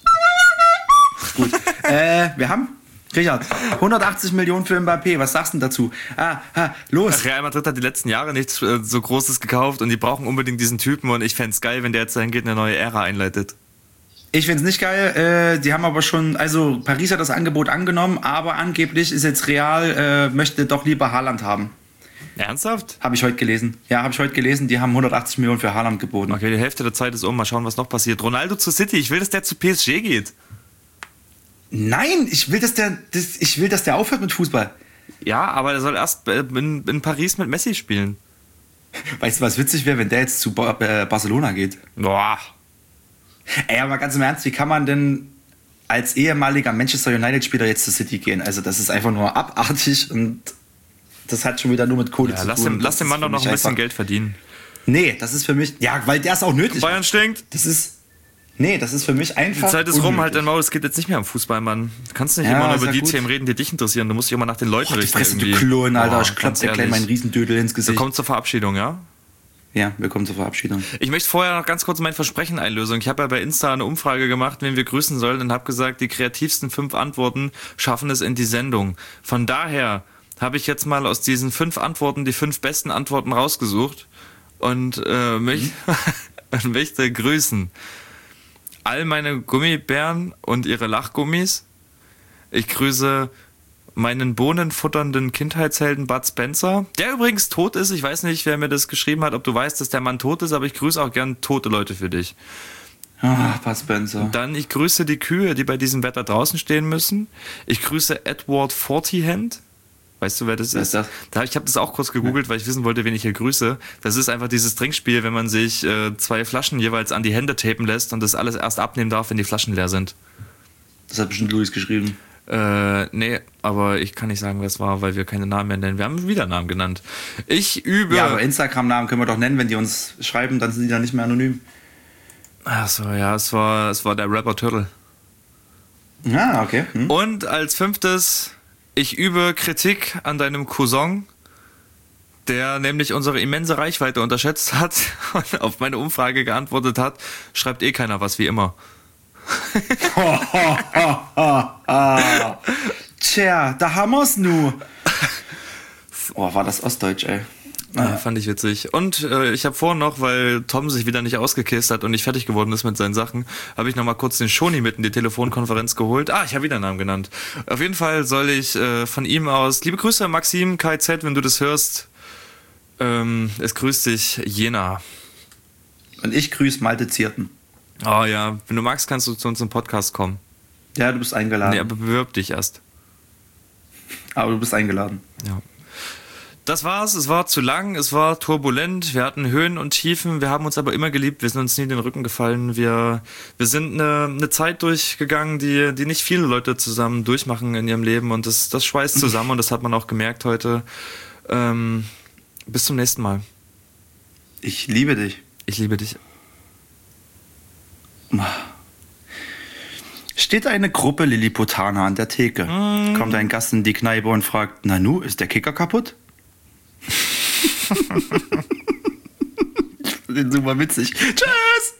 Gut. äh, wir haben, Richard, hundertachtzig Millionen für Mbappé. Was sagst du denn dazu? Ah, ah, los. Ach, Real Madrid hat die letzten Jahre nichts äh, so Großes gekauft und die brauchen unbedingt diesen Typen und ich fände es geil, wenn der jetzt dahin geht und eine neue Ära einleitet. Ich find's nicht geil. Äh, die haben aber schon, also Paris hat das Angebot angenommen, aber angeblich ist jetzt Real, äh, möchte doch lieber Haaland haben. Ernsthaft? Habe ich heute gelesen. Ja, habe ich heute gelesen. Die haben hundertachtzig Millionen für Haaland geboten. Okay, die Hälfte der Zeit ist um. Mal schauen, was noch passiert. Ronaldo zu City. Ich will, dass der zu P S G geht. Nein, ich will, dass der, das, ich will, dass der aufhört mit Fußball. Ja, aber er soll erst in, in Paris mit Messi spielen. Weißt du, was witzig wäre, wenn der jetzt zu Ba- äh, Barcelona geht? Boah. Ey, aber ganz im Ernst, wie kann man denn als ehemaliger Manchester United-Spieler jetzt zu City gehen? Also das ist einfach nur abartig und das hat schon wieder nur mit Kohle Ja, zu lass tun. dem, lass Das dem ist Mann für doch noch mich ein bisschen einfach- Geld verdienen. Nee, das ist für mich, ja, weil der ist auch nötig. Bayern stinkt. Das ist, nee, das ist für mich Die einfach Zeit ist rum, unnötig. halt dein Maul. Es geht jetzt nicht mehr um Fußball, Mann. Du kannst nicht Ja, immer nur ist über ja die gut. Themen reden, die dich interessieren. Du musst dich immer nach den Leuten Boah, die richten. Fresse, du irgendwie. Klon, Alter. Boah, Ich klopp ganz dir gleich ehrlich. meinen Riesendödel ins Wir Gesicht. kommen zur Verabschiedung, ja? Ja, wir kommen zur Verabschiedung. Ich möchte vorher noch ganz kurz mein Versprechen einlösen. Ich habe ja bei Insta eine Umfrage gemacht, wen wir grüßen sollen, und habe gesagt, die kreativsten fünf Antworten schaffen es in die Sendung. Von daher habe ich jetzt mal aus diesen fünf Antworten die fünf besten Antworten rausgesucht und äh, mich mhm. möchte grüßen all meine Gummibären und ihre Lachgummis. Ich grüße meinen bohnenfutternden Kindheitshelden Bud Spencer, der übrigens tot ist. Ich weiß nicht, wer mir das geschrieben hat, ob du weißt, dass der Mann tot ist, aber ich grüße auch gern tote Leute für dich. Ah, Bud Spencer. Dann, ich grüße die Kühe, die bei diesem Wetter draußen stehen müssen. Ich grüße Edward Fortyhand. Weißt du, wer das Wer ist? ist das? Da, ich habe das auch kurz gegoogelt, weil ich wissen wollte, wen ich hier grüße. Das ist einfach dieses Trinkspiel, wenn man sich äh, zwei Flaschen jeweils an die Hände tapen lässt und das alles erst abnehmen darf, wenn die Flaschen leer sind. Das hat bestimmt Luis geschrieben. Äh, nee, aber ich kann nicht sagen, wer es war, weil wir keine Namen mehr nennen. Wir haben wieder Namen genannt. Ich übe... Ja, aber Instagram-Namen können wir doch nennen, wenn die uns schreiben, dann sind die dann nicht mehr anonym. Ach so, ja, es war, es war der Rapper Turtle. Ah, okay. Hm. Und als fünftes, ich übe Kritik an deinem Cousin, der nämlich unsere immense Reichweite unterschätzt hat und auf meine Umfrage geantwortet hat, schreibt eh keiner was, wie immer. Tja, da haben wir's nu. Oh, war das Ostdeutsch, ey. Ja, fand ich witzig. Und äh, ich habe vorhin noch, weil Tom sich wieder nicht ausgekisst hat und nicht fertig geworden ist mit seinen Sachen, habe ich noch mal kurz den Schoni mit in die Telefonkonferenz geholt. Ah, ich habe wieder einen Namen genannt. Auf jeden Fall soll ich äh, von ihm aus, liebe Grüße Maxim, K Z, wenn du das hörst. Ähm, es grüßt dich Jena. Und ich grüße Malte Zierten. Oh ja, wenn du magst, kannst du zu uns im Podcast kommen. Ja, du bist eingeladen. Nee, aber bewirb dich erst. Aber du bist eingeladen. Ja. Das war's, es war zu lang, es war turbulent, wir hatten Höhen und Tiefen, wir haben uns aber immer geliebt, wir sind uns nie in den Rücken gefallen, wir, wir sind eine, eine Zeit durchgegangen, die, die nicht viele Leute zusammen durchmachen in ihrem Leben und das, das schweißt zusammen und das hat man auch gemerkt heute. Ähm, bis zum nächsten Mal. Ich liebe dich. Ich liebe dich. Steht eine Gruppe Lilliputaner an der Theke. Mm. Kommt ein Gast in die Kneipe und fragt, Nanu, ist der Kicker kaputt? Ich finde den super witzig. Tschüss!